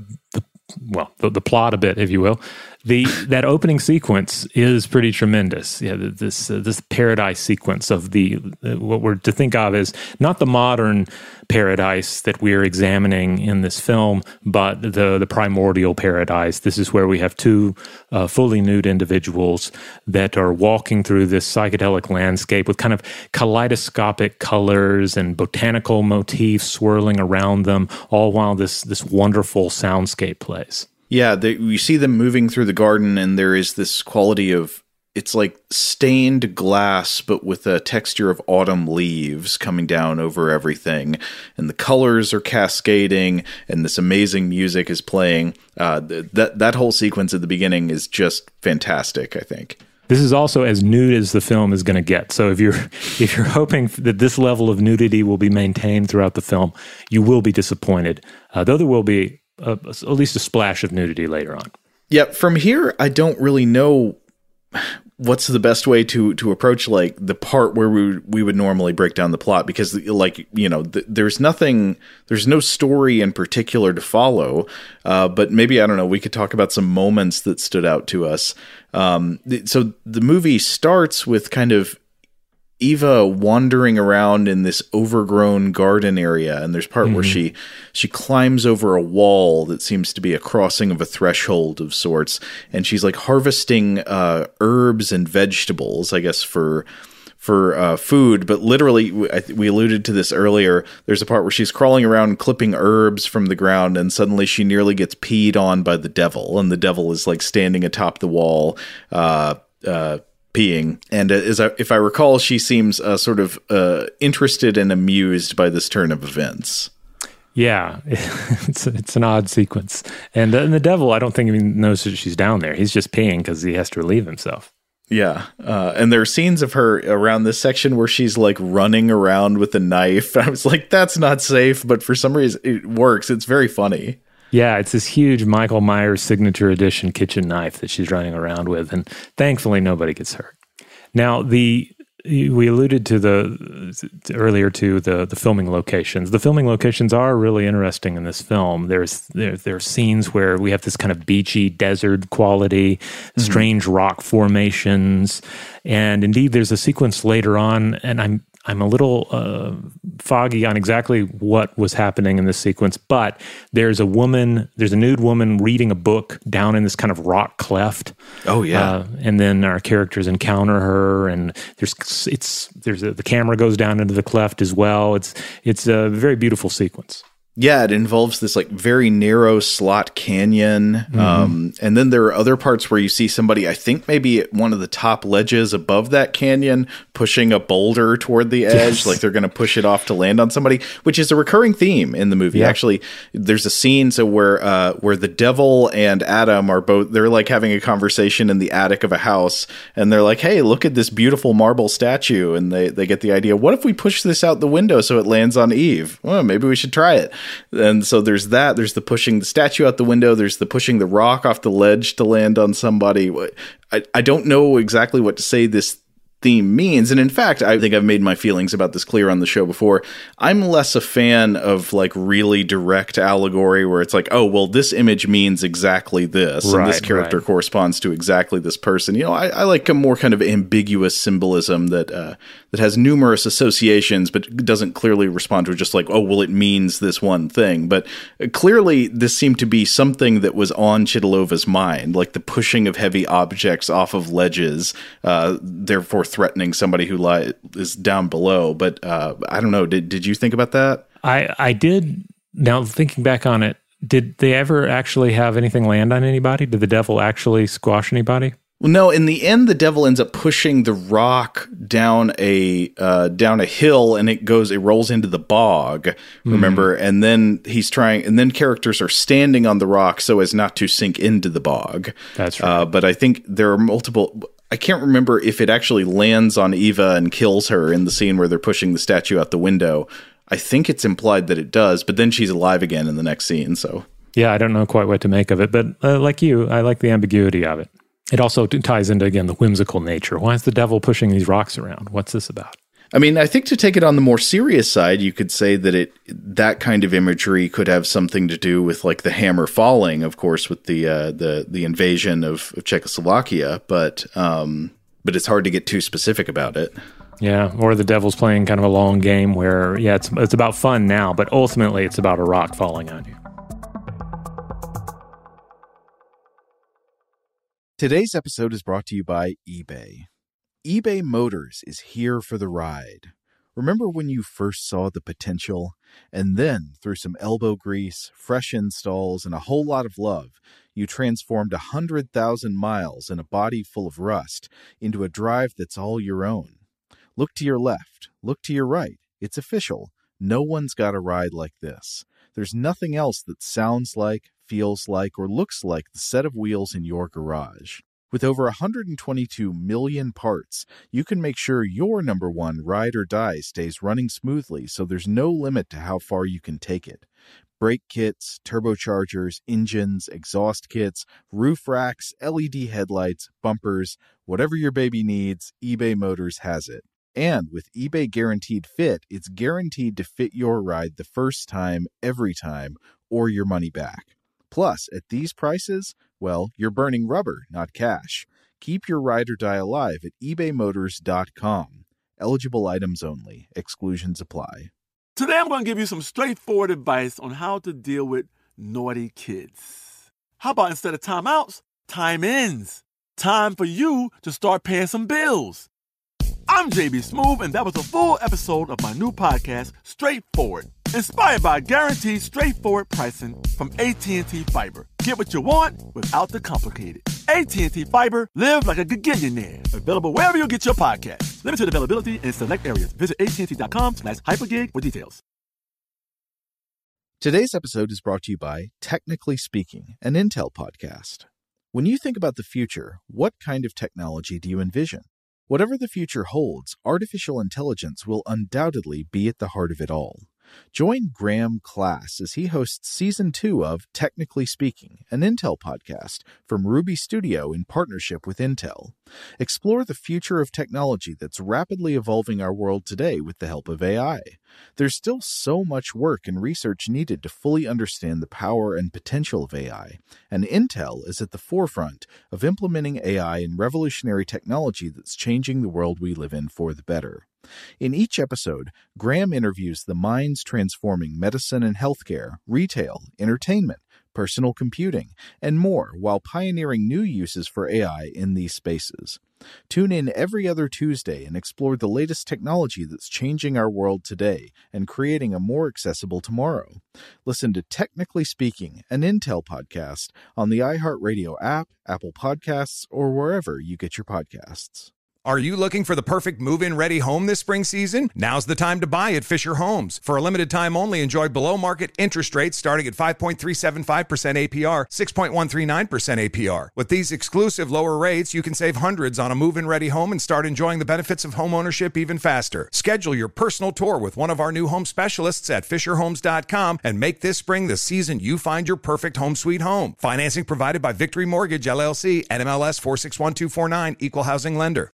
plot a bit, if you will. That opening sequence is pretty tremendous. Yeah, this paradise sequence of what we're to think of as not the modern paradise that we're examining in this film, but the primordial paradise. This is where we have two fully nude individuals that are walking through this psychedelic landscape with kind of kaleidoscopic colors and botanical motifs swirling around them, all while this wonderful soundscape plays. Yeah, you see them moving through the garden, and there is this quality of, it's like stained glass, but with a texture of autumn leaves coming down over everything. And the colors are cascading, and this amazing music is playing. That whole sequence at the beginning is just fantastic, I think. This is also as nude as the film is going to get. So if you're hoping that this level of nudity will be maintained throughout the film, you will be disappointed, though there will be at least a splash of nudity later on. Yeah, from here, I don't really know what's the best way to approach like the part where we would normally break down the plot, because like, you know, there's no story in particular to follow, but maybe, I don't know, we could talk about some moments that stood out to us. So the movie starts with kind of Eva wandering around in this overgrown garden area, and there's part where she climbs over a wall that seems to be a crossing of a threshold of sorts, and she's like harvesting herbs and vegetables, I guess for food, but literally, we alluded to this earlier, there's a part where she's crawling around clipping herbs from the ground, and suddenly she nearly gets peed on by the devil, and the devil is like standing atop the wall, peeing. And if I recall, she seems sort of interested and amused by this turn of events. Yeah, it's an odd sequence. And the devil, I don't think even knows that she's down there. He's just peeing because he has to relieve himself. Yeah, and there are scenes of her around this section where she's like running around with a knife. I was like, that's not safe, but for some reason it works. It's very funny. Yeah, it's this huge Michael Myers signature edition kitchen knife that she's running around with, and thankfully nobody gets hurt. Now, the we alluded to earlier to the filming locations. The filming locations are really interesting in this film. There are scenes where we have this kind of beachy desert quality, strange rock formations, and indeed there's a sequence later on, and I'm a little foggy on exactly what was happening in this sequence, but there's a nude woman reading a book down in this kind of rock cleft. Oh yeah, and then our characters encounter her, and the camera goes down into the cleft as well. It's a very beautiful sequence. Yeah, it involves this like very narrow slot canyon. And then there are other parts where you see somebody, I think maybe at one of the top ledges above that canyon, pushing a boulder toward the edge. Yes. Like they're going to push it off to land on somebody, which is a recurring theme in the movie. Yeah. Actually, there's a scene where the devil and Adam are they're like having a conversation in the attic of a house. And they're like, hey, look at this beautiful marble statue. And they get the idea, what if we push this out the window so it lands on Eve? Well, maybe we should try it. And so there's that. There's the pushing the statue out the window. There's the pushing the rock off the ledge to land on somebody. I don't know exactly what to say this theme means. And in fact, I think I've made my feelings about this clear on the show before. I'm less a fan of like really direct allegory where it's like, oh, well, this image means exactly this. Right, and this character corresponds to exactly this person. You know, I like a more kind of ambiguous symbolism that has numerous associations, but doesn't clearly respond to just like, oh, well, it means this one thing. But clearly this seemed to be something that was on Chytilova's mind, like the pushing of heavy objects off of ledges, therefore threatening somebody who is down below. But I don't know. Did you think about that? I did. Now thinking back on it, did they ever actually have anything land on anybody? Did the devil actually squash anybody? Well, no. In the end, the devil ends up pushing the rock down a hill, and it rolls into the bog. Remember, and then and then characters are standing on the rock so as not to sink into the bog. That's right. But I think there are multiple. I can't remember if it actually lands on Eva and kills her in the scene where they're pushing the statue out the window. I think it's implied that it does, but then she's alive again in the next scene. So yeah, I don't know quite what to make of it, but like you, I like the ambiguity of it. It also ties into, again, the whimsical nature. Why is the devil pushing these rocks around? What's this about? I mean, I think to take it on the more serious side, you could say that that kind of imagery could have something to do with like the hammer falling, of course, with the invasion of Czechoslovakia. But it's hard to get too specific about it. Yeah, or the devil's playing kind of a long game where, yeah, it's about fun now, but ultimately it's about a rock falling on you. Today's episode is brought to you by eBay. eBay Motors is here for the ride. Remember when you first saw the potential? And then, through some elbow grease, fresh installs, and a whole lot of love, you transformed 100,000 miles and a body full of rust into a drive that's all your own. Look to your left. Look to your right. It's official. No one's got a ride like this. There's nothing else that sounds like, feels like, or looks like the set of wheels in your garage. With over 122 million parts, you can make sure your number one ride or die stays running smoothly, so there's no limit to how far you can take it. Brake kits, turbochargers, engines, exhaust kits, roof racks, LED headlights, bumpers, whatever your baby needs, eBay Motors has it. And with eBay Guaranteed Fit, it's guaranteed to fit your ride the first time, every time, or your money back. Plus, at these prices, well, you're burning rubber, not cash. Keep your ride or die alive at ebaymotors.com. Eligible items only. Exclusions apply. Today I'm going to give you some straightforward advice on how to deal with naughty kids. How about instead of timeouts, time-ins? Time for you to start paying some bills. I'm JB Smoove, and that was a full episode of my new podcast, Straightforward, inspired by guaranteed straightforward pricing from AT&T Fiber. Get what you want without the complicated. AT&T Fiber, live like a gigillionaire. Available wherever you get your podcasts. Limited availability in select areas. Visit AT&T.com/hypergig for details. Today's episode is brought to you by Technically Speaking, an Intel podcast. When you think about the future, what kind of technology do you envision? Whatever the future holds, artificial intelligence will undoubtedly be at the heart of it all. Join Graham Class as he hosts Season 2 of Technically Speaking, an Intel podcast from Ruby Studio in partnership with Intel. Explore the future of technology that's rapidly evolving our world today with the help of AI. There's still so much work and research needed to fully understand the power and potential of AI, and Intel is at the forefront of implementing AI in revolutionary technology that's changing the world we live in for the better. In each episode, Graham interviews the minds transforming medicine and healthcare, retail, entertainment, personal computing, and more while pioneering new uses for AI in these spaces. Tune in every other Tuesday and explore the latest technology that's changing our world today and creating a more accessible tomorrow. Listen to Technically Speaking, an Intel podcast on the iHeartRadio app, Apple Podcasts, or wherever you get your podcasts. Are you looking for the perfect move-in ready home this spring season? Now's the time to buy at Fisher Homes. For a limited time only, enjoy below-market interest rates starting at 5.375% APR, 6.139% APR. With these exclusive lower rates, you can save hundreds on a move-in ready home and start enjoying the benefits of home ownership even faster. Schedule your personal tour with one of our new home specialists at FisherHomes.com and make this spring the season you find your perfect home sweet home. Financing provided by Victory Mortgage, LLC, NMLS 461249, Equal Housing Lender.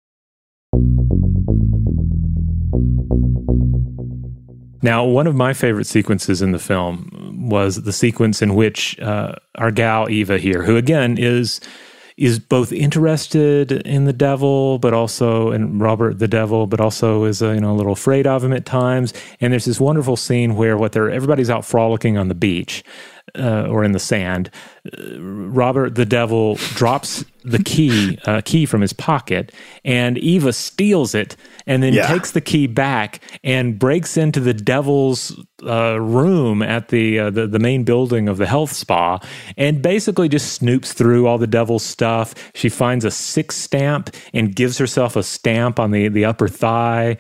Now, one of my favorite sequences in the film was the sequence in which our gal Eva here, who again is both interested in the devil, but also in Robert the devil, but also is a little afraid of him at times. And there's this wonderful scene where everybody's out frolicking on the beach or in the sand. Robert the devil drops the key from his pocket, and Eva steals it and then takes the key back and breaks into the devil's room at the main building of the health spa and basically just snoops through all the devil's stuff. She finds a 6 stamp and gives herself a stamp on the upper thigh.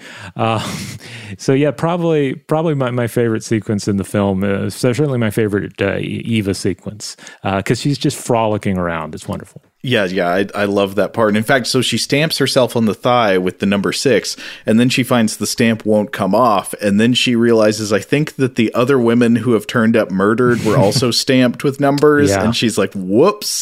So yeah, probably my favorite sequence in the film. So certainly my favorite Eva sequence because she's just frolicking around. It's wonderful. Yeah, I love that part. And in fact, so she stamps herself on the thigh with the number 6, and then she finds the stamp won't come off, and then she realizes, I think that the other women who have turned up murdered were also stamped with numbers, and she's like, whoops.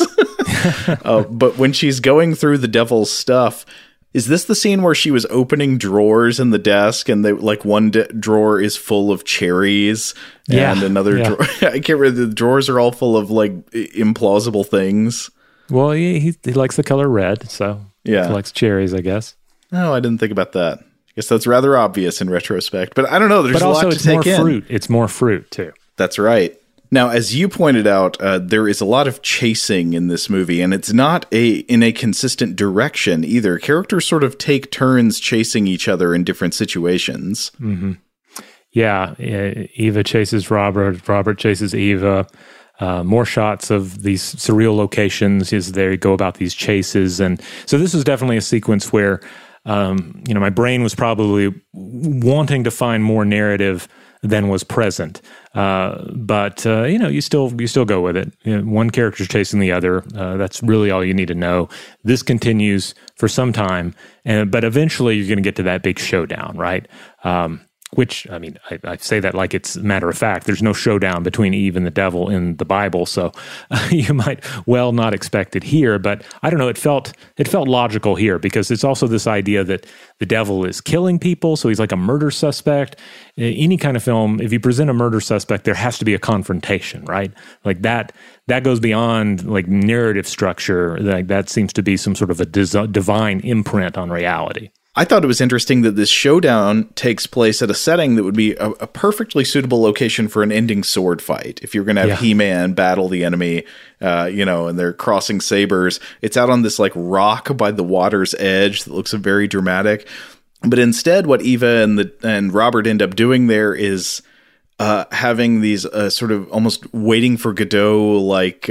But when she's going through the devil's stuff, is this the scene where she was opening drawers in the desk, and they one drawer is full of cherries, and another drawer, I can't remember, the drawers are all full of implausible things. Well, he likes the color red, so he likes cherries, I guess. No, I didn't think about that. I guess that's rather obvious in retrospect, but I don't know. There's a lot to take in. Fruit. It's more fruit, too. That's right. Now, as you pointed out, there is a lot of chasing in this movie, and it's not in a consistent direction either. Characters sort of take turns chasing each other in different situations. Mm-hmm. Yeah, Eva chases Robert. Robert chases Eva. More shots of these surreal locations as they go about these chases. And so this was definitely a sequence where, my brain was probably wanting to find more narrative than was present. But you still go with it. One character's chasing the other. That's really all you need to know. This continues for some time, but eventually you're going to get to that big showdown, right? Which, I mean, I say that like it's a matter of fact. There's no showdown between Eve and the devil in the Bible, so you might well not expect it here. But I don't know, it felt logical here because it's also this idea that the devil is killing people, so he's like a murder suspect. Any kind of film, if you present a murder suspect, there has to be a confrontation, right? Like that goes beyond like narrative structure. Like that seems to be some sort of a divine imprint on reality. I thought it was interesting that this showdown takes place at a setting that would be a perfectly suitable location for an ending sword fight. If you're going to have He-Man battle the enemy, and they're crossing sabers, it's out on this like rock by the water's edge that looks very dramatic. But instead, what Eva and Robert end up doing there is having these sort of almost waiting for Godot like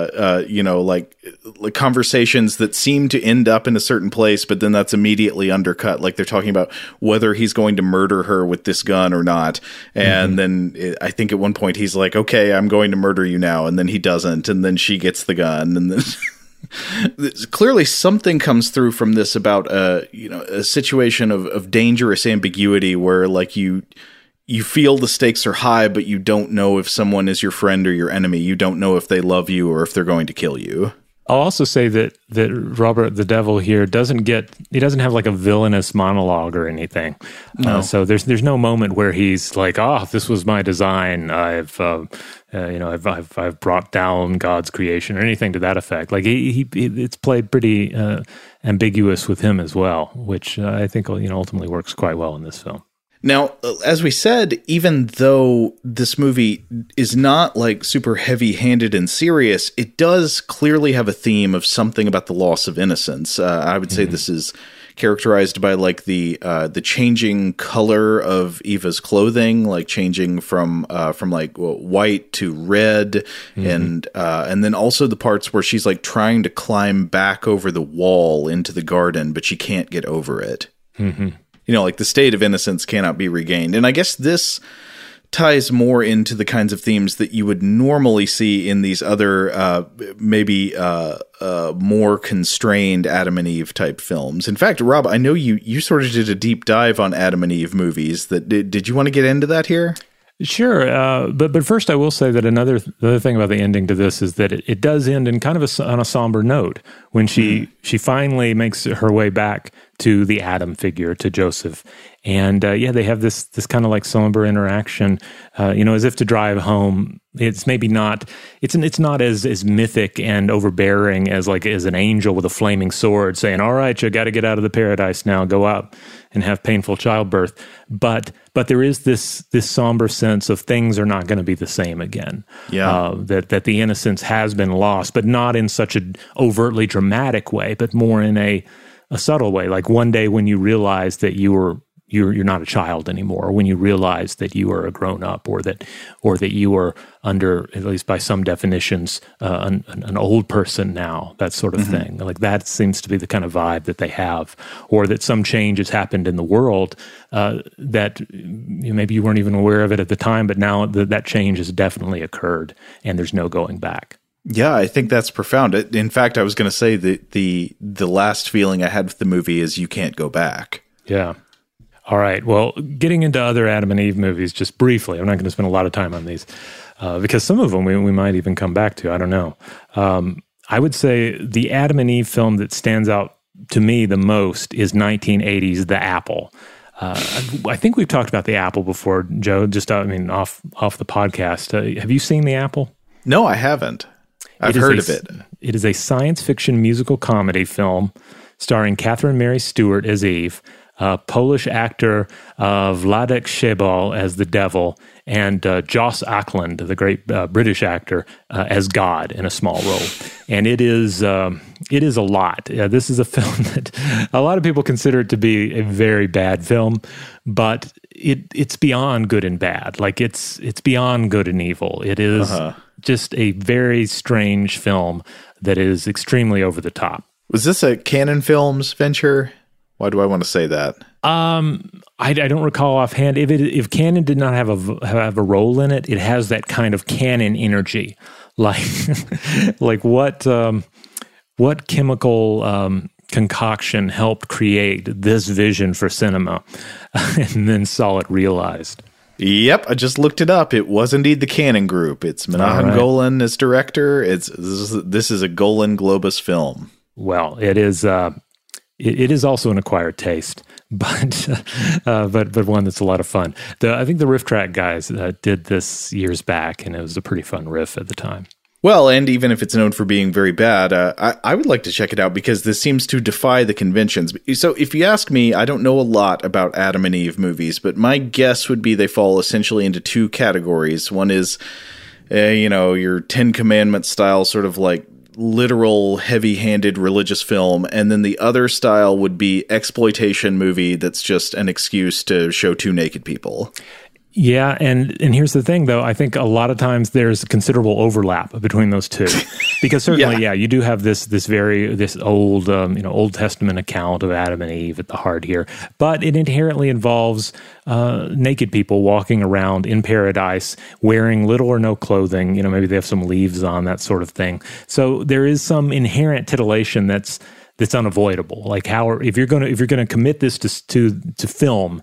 conversations that seem to end up in a certain place, but then that's immediately undercut. Like they're talking about whether he's going to murder her with this gun or not. And then I think at one point he's like, okay, I'm going to murder you now. And then he doesn't. And then she gets the gun. And then clearly something comes through from this about, a situation of dangerous ambiguity where like you feel the stakes are high, but you don't know if someone is your friend or your enemy. You don't know if they love you or if they're going to kill you. I'll also say that Robert the Devil here doesn't have like a villainous monologue or anything. No. So there's no moment where he's like, this was my design. I've brought down God's creation or anything to that effect. Like it's played pretty ambiguous with him as well, which I think ultimately works quite well in this film. Now, as we said, even though this movie is not like super heavy-handed and serious, it does clearly have a theme of something about the loss of innocence. I would say this is characterized by like the changing color of Eva's clothing, like changing from like white to red, and then also the parts where she's like trying to climb back over the wall into the garden, but she can't get over it. Mm-hmm. Like the state of innocence cannot be regained. And I guess this ties more into the kinds of themes that you would normally see in these other, maybe more constrained Adam and Eve type films. In fact, Rob, I know you sort of did a deep dive on Adam and Eve movies. Did you want to get into that here? Sure, but first I will say that the other thing about the ending to this is that it does end in kind of on a somber note when she finally makes her way back to the Adam figure, to Joseph, and they have this kind of like somber interaction, as if to drive home. It's maybe not. It's not as mythic and overbearing as an angel with a flaming sword saying, "All right, you got to get out of the paradise now. Go out and have painful childbirth." But there is this somber sense of things are not going to be the same again. Yeah, that the innocence has been lost, but not in such an overtly dramatic way, but more in a subtle way. Like one day when you realize that you're not a child anymore, when you realize that you are a grown up, or that you are under, at least by some definitions, an old person now, that sort of thing. Like that seems to be the kind of vibe that they have, or that some change has happened in the world that maybe you weren't even aware of it at the time, but now that change has definitely occurred, and there's no going back. Yeah, I think that's profound. In fact, I was going to say that the last feeling I had with the movie is you can't go back. Yeah. All right. Well, getting into other Adam and Eve movies just briefly. I'm not going to spend a lot of time on these because some of them we might even come back to. I don't know. I would say the Adam and Eve film that stands out to me the most is 1980's The Apple. I think we've talked about The Apple before, Joe, just off the podcast. Have you seen The Apple? No, I haven't. I've heard of it. It is a science fiction musical comedy film starring Catherine Mary Stewart as Eve, Polish actor Wladek Szczebel as the devil, and Joss Ackland, the great British actor, as God in a small role. And it is a lot. This is a film that a lot of people consider it to be a very bad film, but it's beyond good and bad. Like it's beyond good and evil. It is just a very strange film that is extremely over the top. Was this a Cannon Films venture? Why do I want to say that? I don't recall offhand. If Cannon did not have a role in it, it has that kind of Cannon energy. Like what chemical concoction helped create this vision for cinema, and then saw it realized. Yep, I just looked it up. It was indeed the Cannon Group. It's Menahem Golan as director. This is a Golan Globus film. Well, it is. It is also an acquired taste, but one that's a lot of fun. I think the Riff Track guys did this years back, and it was a pretty fun riff at the time. Well, and even if it's known for being very bad, I would like to check it out because this seems to defy the conventions. So if you ask me, I don't know a lot about Adam and Eve movies, but my guess would be they fall essentially into two categories. One is, your Ten Commandments style sort of like literal heavy-handed religious film, and then the other style would be exploitation movie that's just an excuse to show two naked people. Yeah, and here's the thing, though. I think a lot of times there's considerable overlap between those two, because certainly, you do have this old Old Testament account of Adam and Eve at the heart here, but it inherently involves naked people walking around in paradise wearing little or no clothing. Maybe they have some leaves on, that sort of thing. So there is some inherent titillation that's unavoidable. Like if you're going to commit this to film,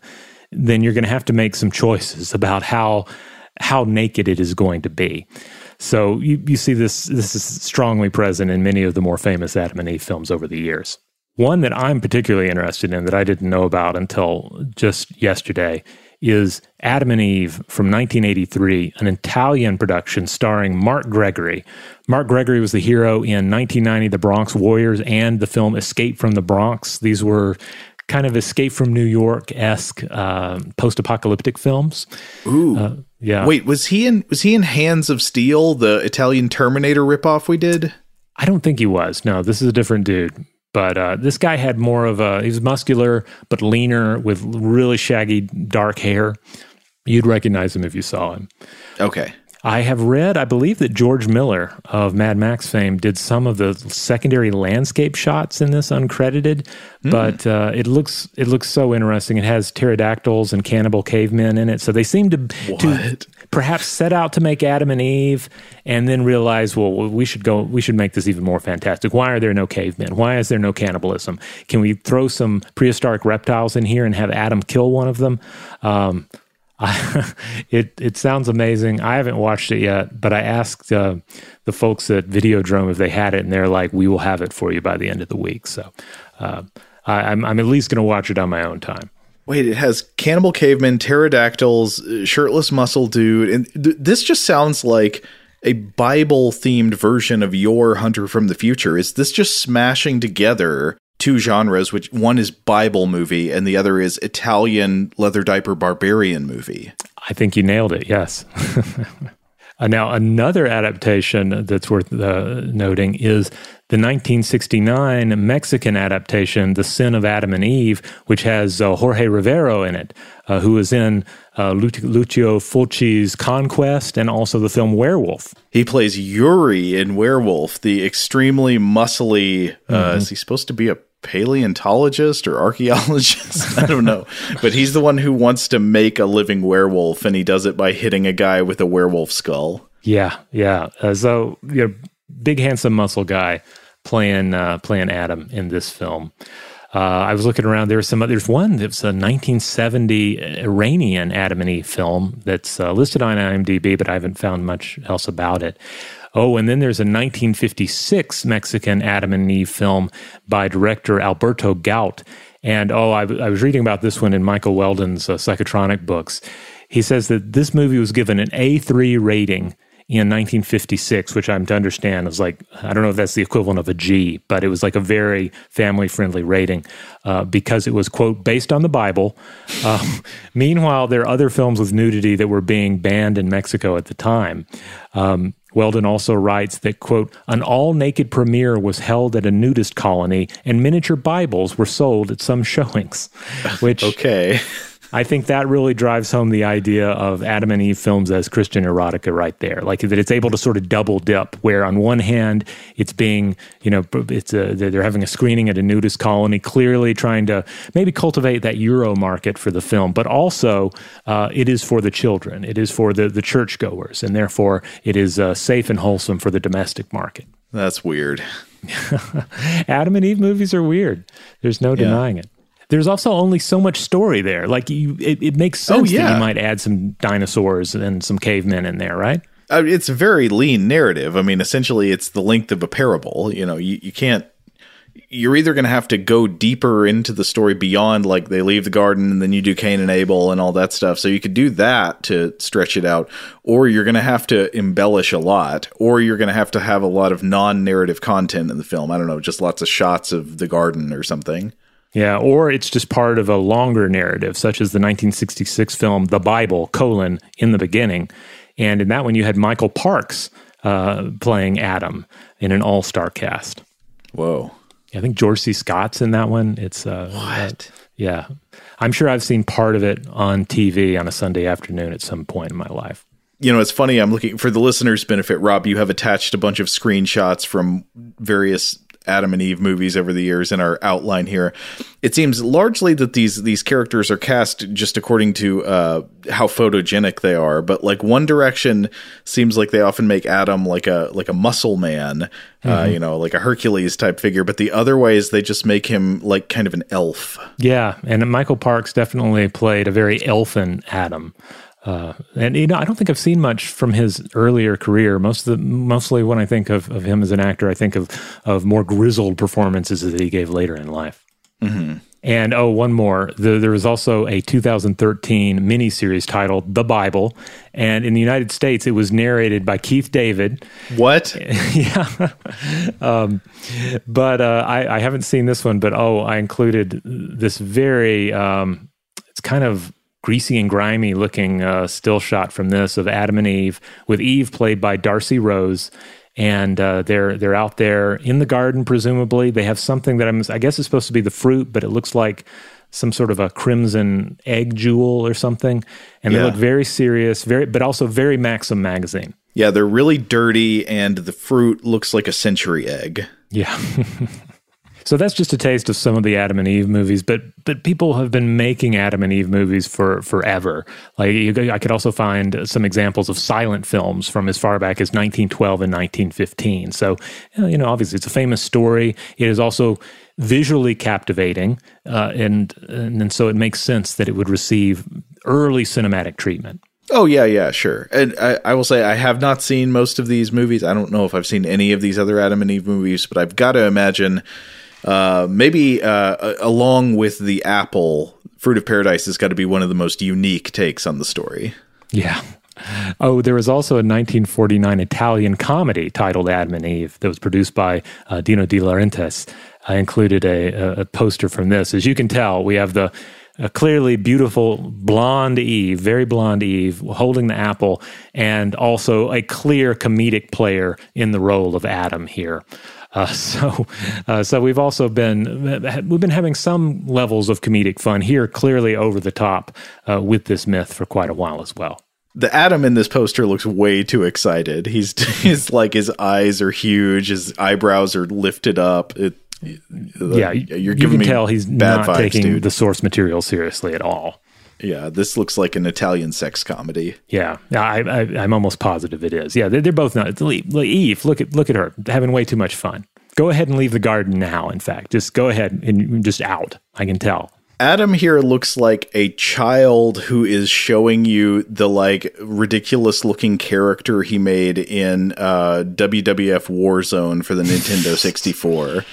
then you're going to have to make some choices about how naked it is going to be. So you see this is strongly present in many of the more famous Adam and Eve films over the years. One that I'm particularly interested in that I didn't know about until just yesterday is Adam and Eve from 1983, an Italian production starring Mark Gregory. Mark Gregory was the hero in 1990, The Bronx Warriors, and the film Escape from the Bronx. These were kind of Escape from New York-esque post-apocalyptic films. Ooh. Yeah. Wait, was he in Hands of Steel, the Italian Terminator ripoff we did? I don't think he was. No, this is a different dude. But this guy had more of he was muscular, but leaner with really shaggy, dark hair. You'd recognize him if you saw him. Okay. I have read, I believe that George Miller of Mad Max fame did some of the secondary landscape shots in this uncredited, but it looks so interesting. It has pterodactyls and cannibal cavemen in it. So they seem to perhaps set out to make Adam and Eve and then realize, well, we should make this even more fantastic. Why are there no cavemen? Why is there no cannibalism? Can we throw some prehistoric reptiles in here and have Adam kill one of them? It sounds amazing. I haven't watched it yet, but I asked the folks at Videodrome if they had it, and they're like, "We will have it for you by the end of the week." So I'm at least going to watch it on my own time. Wait, it has cannibal cavemen, pterodactyls, shirtless muscle dude, and this just sounds like a Bible-themed version of your Hunter from the Future. Is this just smashing together two genres, which one is Bible movie and the other is Italian leather diaper barbarian movie? I think you nailed it, yes. Now, another adaptation that's worth noting is the 1969 Mexican adaptation, The Sin of Adam and Eve, which has Jorge Rivero in it, who was in Lucio Fulci's Conquest and also the film Werewolf. He plays Yuri in Werewolf, the extremely muscly, is he supposed to be a paleontologist or archaeologist? I don't know. But he's the one who wants to make a living werewolf, and he does it by hitting a guy with a werewolf skull. Yeah. So, big, handsome, muscle guy playing Adam in this film. I was looking around. There's one that's a 1970 Iranian Adam and Eve film that's listed on IMDb, but I haven't found much else about it. Oh, and then there's a 1956 Mexican Adam and Eve film by director Alberto Gaut. And I was reading about this one in Michael Weldon's Psychotronic books. He says that this movie was given an A3 rating in 1956, which I'm to understand is like, I don't know if that's the equivalent of a G, but it was like a very family-friendly rating because it was, quote, based on the Bible. Meanwhile, there are other films with nudity that were being banned in Mexico at the time. Weldon also writes that, quote, an all-naked premiere was held at a nudist colony and miniature Bibles were sold at some showings, which... Okay. I think that really drives home the idea of Adam and Eve films as Christian erotica right there. Like that it's able to sort of double dip where on one hand it's being, they're having a screening at a nudist colony, clearly trying to maybe cultivate that Euro market for the film, but also it is for the children. It is for the churchgoers, and therefore it is safe and wholesome for the domestic market. That's weird. Adam and Eve movies are weird. There's no denying it. There's also only so much story there. Like it makes sense that you might add some dinosaurs and some cavemen in there, right? It's a very lean narrative. I mean, essentially, it's the length of a parable. You can't. You're either going to have to go deeper into the story beyond, like they leave the garden and then you do Cain and Abel and all that stuff. So you could do that to stretch it out, or you're going to have to embellish a lot, or you're going to have a lot of non-narrative content in the film. I don't know, just lots of shots of the garden or something. Yeah, or it's just part of a longer narrative, such as the 1966 film The Bible, in the beginning. And in that one, you had Michael Parks playing Adam in an all-star cast. Whoa. I think George C. Scott's in that one. It's what? Yeah. I'm sure I've seen part of it on TV on a Sunday afternoon at some point in my life. It's funny. I'm looking for the listeners' benefit. Rob, you have attached a bunch of screenshots from various Adam and Eve movies over the years in our outline here. It seems largely that these characters are cast just according to how photogenic they are. But like One Direction seems like they often make Adam like a muscle man, like a Hercules type figure. But the other ways they just make him like kind of an elf. Yeah, and Michael Parks definitely played a very elfin Adam. And I don't think I've seen much from his earlier career. Mostly when I think of him as an actor, I think of more grizzled performances that he gave later in life. Mm-hmm. And one more. There was also a 2013 miniseries titled The Bible, and in the United States, it was narrated by Keith David. What? Yeah. But I haven't seen this one. But I included this very. It's kind of greasy and grimy looking still shot from this of Adam and Eve, with Eve played by Darcy Rose, and they're out there in the garden. Presumably, they have something that I guess is supposed to be the fruit, but it looks like some sort of a crimson egg jewel or something. And they look very serious, but also very Maxim magazine. Yeah, they're really dirty, and the fruit looks like a century egg. Yeah. So that's just a taste of some of the Adam and Eve movies, but people have been making Adam and Eve movies for forever. Like I could also find some examples of silent films from as far back as 1912 and 1915. So, obviously it's a famous story. It is also visually captivating, and so it makes sense that it would receive early cinematic treatment. Oh, yeah, sure. And I will say I have not seen most of these movies. I don't know if I've seen any of these other Adam and Eve movies, but I've got to imagine maybe along with The Apple, Fruit of Paradise has got to be one of the most unique takes on the story. Yeah. Oh, there was also a 1949 Italian comedy titled Adam and Eve that was produced by Dino De Laurentiis. I included a poster from this. As you can tell, we have a clearly beautiful blonde Eve, very blonde Eve, holding the apple, and also a clear comedic player in the role of Adam here. So we've also been having some levels of comedic fun here, clearly over the top with this myth for quite a while as well. The Adam in this poster looks way too excited. He's like, his eyes are huge, his eyebrows are lifted up. You can tell he's not vibes, taking the source material seriously at all. Yeah, this looks like an Italian sex comedy. Yeah, I'm almost positive it is. Yeah, they're both not. Eve, look at her having way too much fun. Go ahead and leave the garden now. In fact, just go ahead and just out. I can tell. Adam here looks like a child who is showing you the ridiculous looking character he made in WWF Warzone for the Nintendo 64.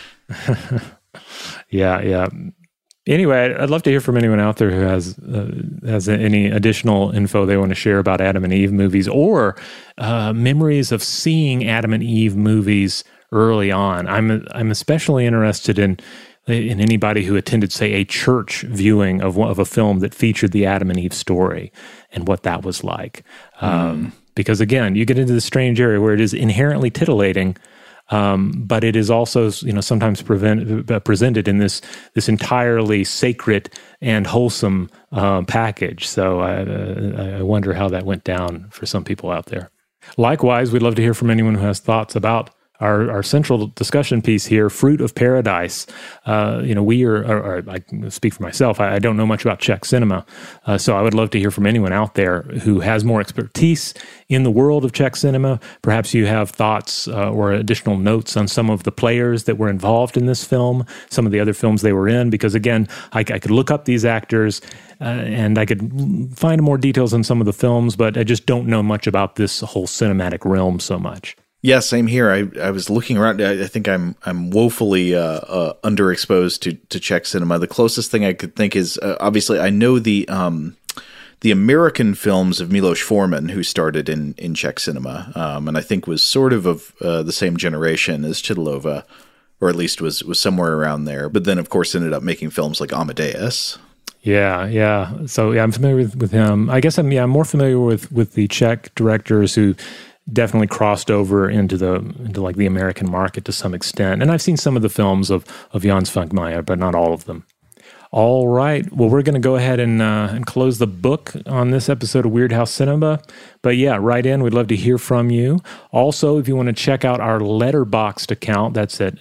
Yeah. Anyway, I'd love to hear from anyone out there who has any additional info they want to share about Adam and Eve movies, or memories of seeing Adam and Eve movies early on. I'm especially interested in anybody who attended, say, a church viewing of a film that featured the Adam and Eve story and what that was like. Because again, you get into this strange area where it is inherently titillating. But it is also, sometimes presented in this entirely sacred and wholesome package. So I wonder how that went down for some people out there. Likewise, we'd love to hear from anyone who has thoughts about our central discussion piece here, Fruit of Paradise. We are, I speak for myself, I don't know much about Czech cinema, so I would love to hear from anyone out there who has more expertise in the world of Czech cinema. Perhaps you have thoughts or additional notes on some of the players that were involved in this film, some of the other films they were in, because again, I could look up these actors and I could find more details on some of the films, but I just don't know much about this whole cinematic realm so much. Yeah, same here. I was looking around. I think I'm woefully underexposed to Czech cinema. The closest thing I could think is obviously I know the American films of Milos Forman, who started in Czech cinema, and I think was sort of the same generation as Chytilova, or at least was somewhere around there. But then, of course, ended up making films like Amadeus. Yeah. So yeah, I'm familiar with him. I guess I'm more familiar with the Czech directors who definitely crossed over into the American market to some extent. And I've seen some of the films of Jan Svankmajer, but not all of them. All right. Well, we're going to go ahead and close the book on this episode of Weird House Cinema. But yeah, write in. We'd love to hear from you. Also, if you want to check out our Letterboxd account, that's at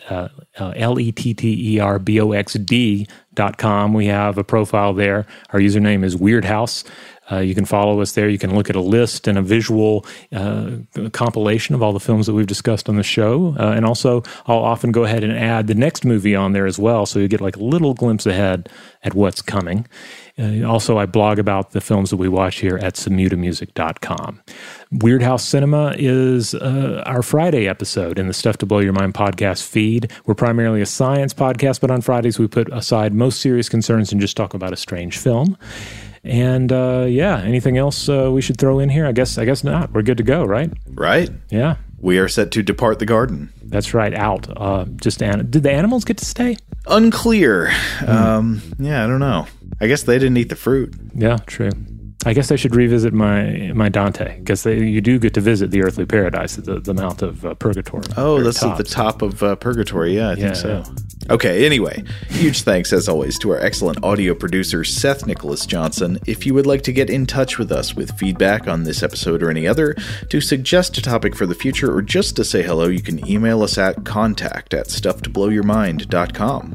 letterboxd.com. We have a profile there. Our username is WeirdHouse. You can follow us there. You can look at a list and a visual compilation of all the films that we've discussed on the show. And also, I'll often go ahead and add the next movie on there as well, so you get like a little glimpse ahead at what's coming. Also, I blog about the films that we watch here at samutamusic.com. Weird House Cinema is our Friday episode in the Stuff to Blow Your Mind podcast feed. We're primarily a science podcast, but on Fridays we put aside most serious concerns and just talk about a strange film. And anything else we should throw in here? I guess not. We're good to go, right? Right. Yeah. We are set to depart the garden. That's right. Out. Did the animals get to stay? Unclear. I don't know. I guess they didn't eat the fruit. Yeah, true. I guess I should revisit my Dante, because you do get to visit the earthly paradise at the Mount of Purgatory. Oh, that's at the top of Purgatory. Yeah, I think so. Yeah. Okay, anyway, huge thanks as always to our excellent audio producer, Seth Nicholas Johnson. If you would like to get in touch with us with feedback on this episode or any other, to suggest a topic for the future, or just to say hello, you can email us at contact@stufftoblowyourmind.com.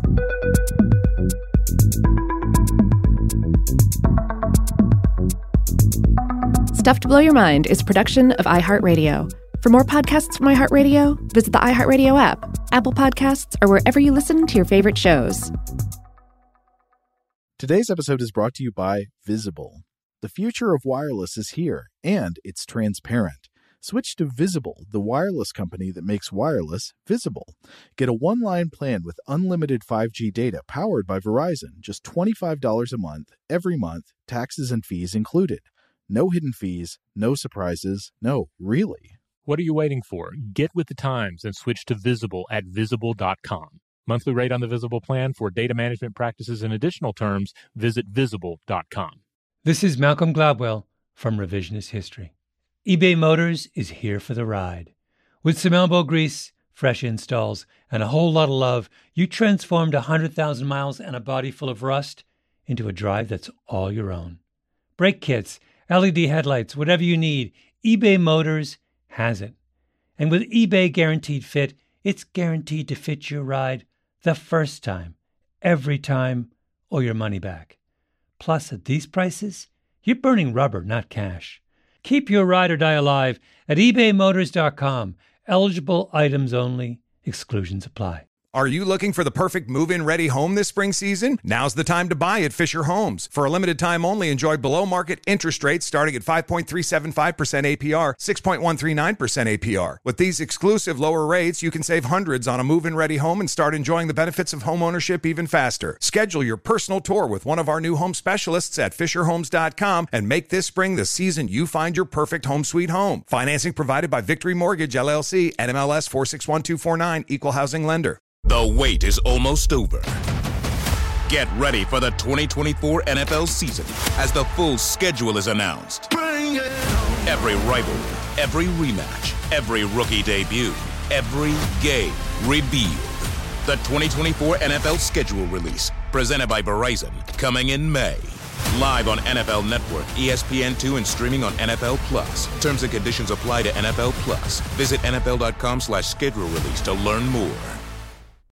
Stuff to Blow Your Mind is a production of iHeartRadio. For more podcasts from iHeartRadio, visit the iHeartRadio app, Apple Podcasts, or wherever you listen to your favorite shows. Today's episode is brought to you by Visible. The future of wireless is here, and it's transparent. Switch to Visible, the wireless company that makes wireless visible. Get a one-line plan with unlimited 5G data powered by Verizon, just $25 a month, every month, taxes and fees included. No hidden fees, no surprises, no, really. What are you waiting for? Get with the times and switch to Visible at Visible.com. Monthly rate on the Visible plan. For data management practices and additional terms, visit Visible.com. This is Malcolm Gladwell from Revisionist History. eBay Motors is here for the ride. With some elbow grease, fresh installs, and a whole lot of love, you transformed 100,000 miles and a body full of rust into a drive that's all your own. Brake kits, LED headlights, whatever you need, eBay Motors has it. And with eBay Guaranteed Fit, it's guaranteed to fit your ride the first time, every time, or your money back. Plus, at these prices, you're burning rubber, not cash. Keep your ride or die alive at ebaymotors.com. Eligible items only. Exclusions apply. Are you looking for the perfect move-in ready home this spring season? Now's the time to buy at Fisher Homes. For a limited time only, enjoy below-market interest rates starting at 5.375% APR, 6.139% APR. With these exclusive lower rates, you can save hundreds on a move-in ready home and start enjoying the benefits of home ownership even faster. Schedule your personal tour with one of our new home specialists at FisherHomes.com and make this spring the season you find your perfect home sweet home. Financing provided by Victory Mortgage, LLC, NMLS 461249, Equal Housing Lender. The wait is almost over. Get ready for the 2024 NFL season as the full schedule is announced. Every rivalry, every rematch, every rookie debut, every game revealed. The 2024 NFL schedule release, presented by Verizon, coming in May. Live on NFL Network, ESPN2, and streaming on NFL Plus. Terms and conditions apply to NFL Plus. Visit NFL.com/schedule release to learn more.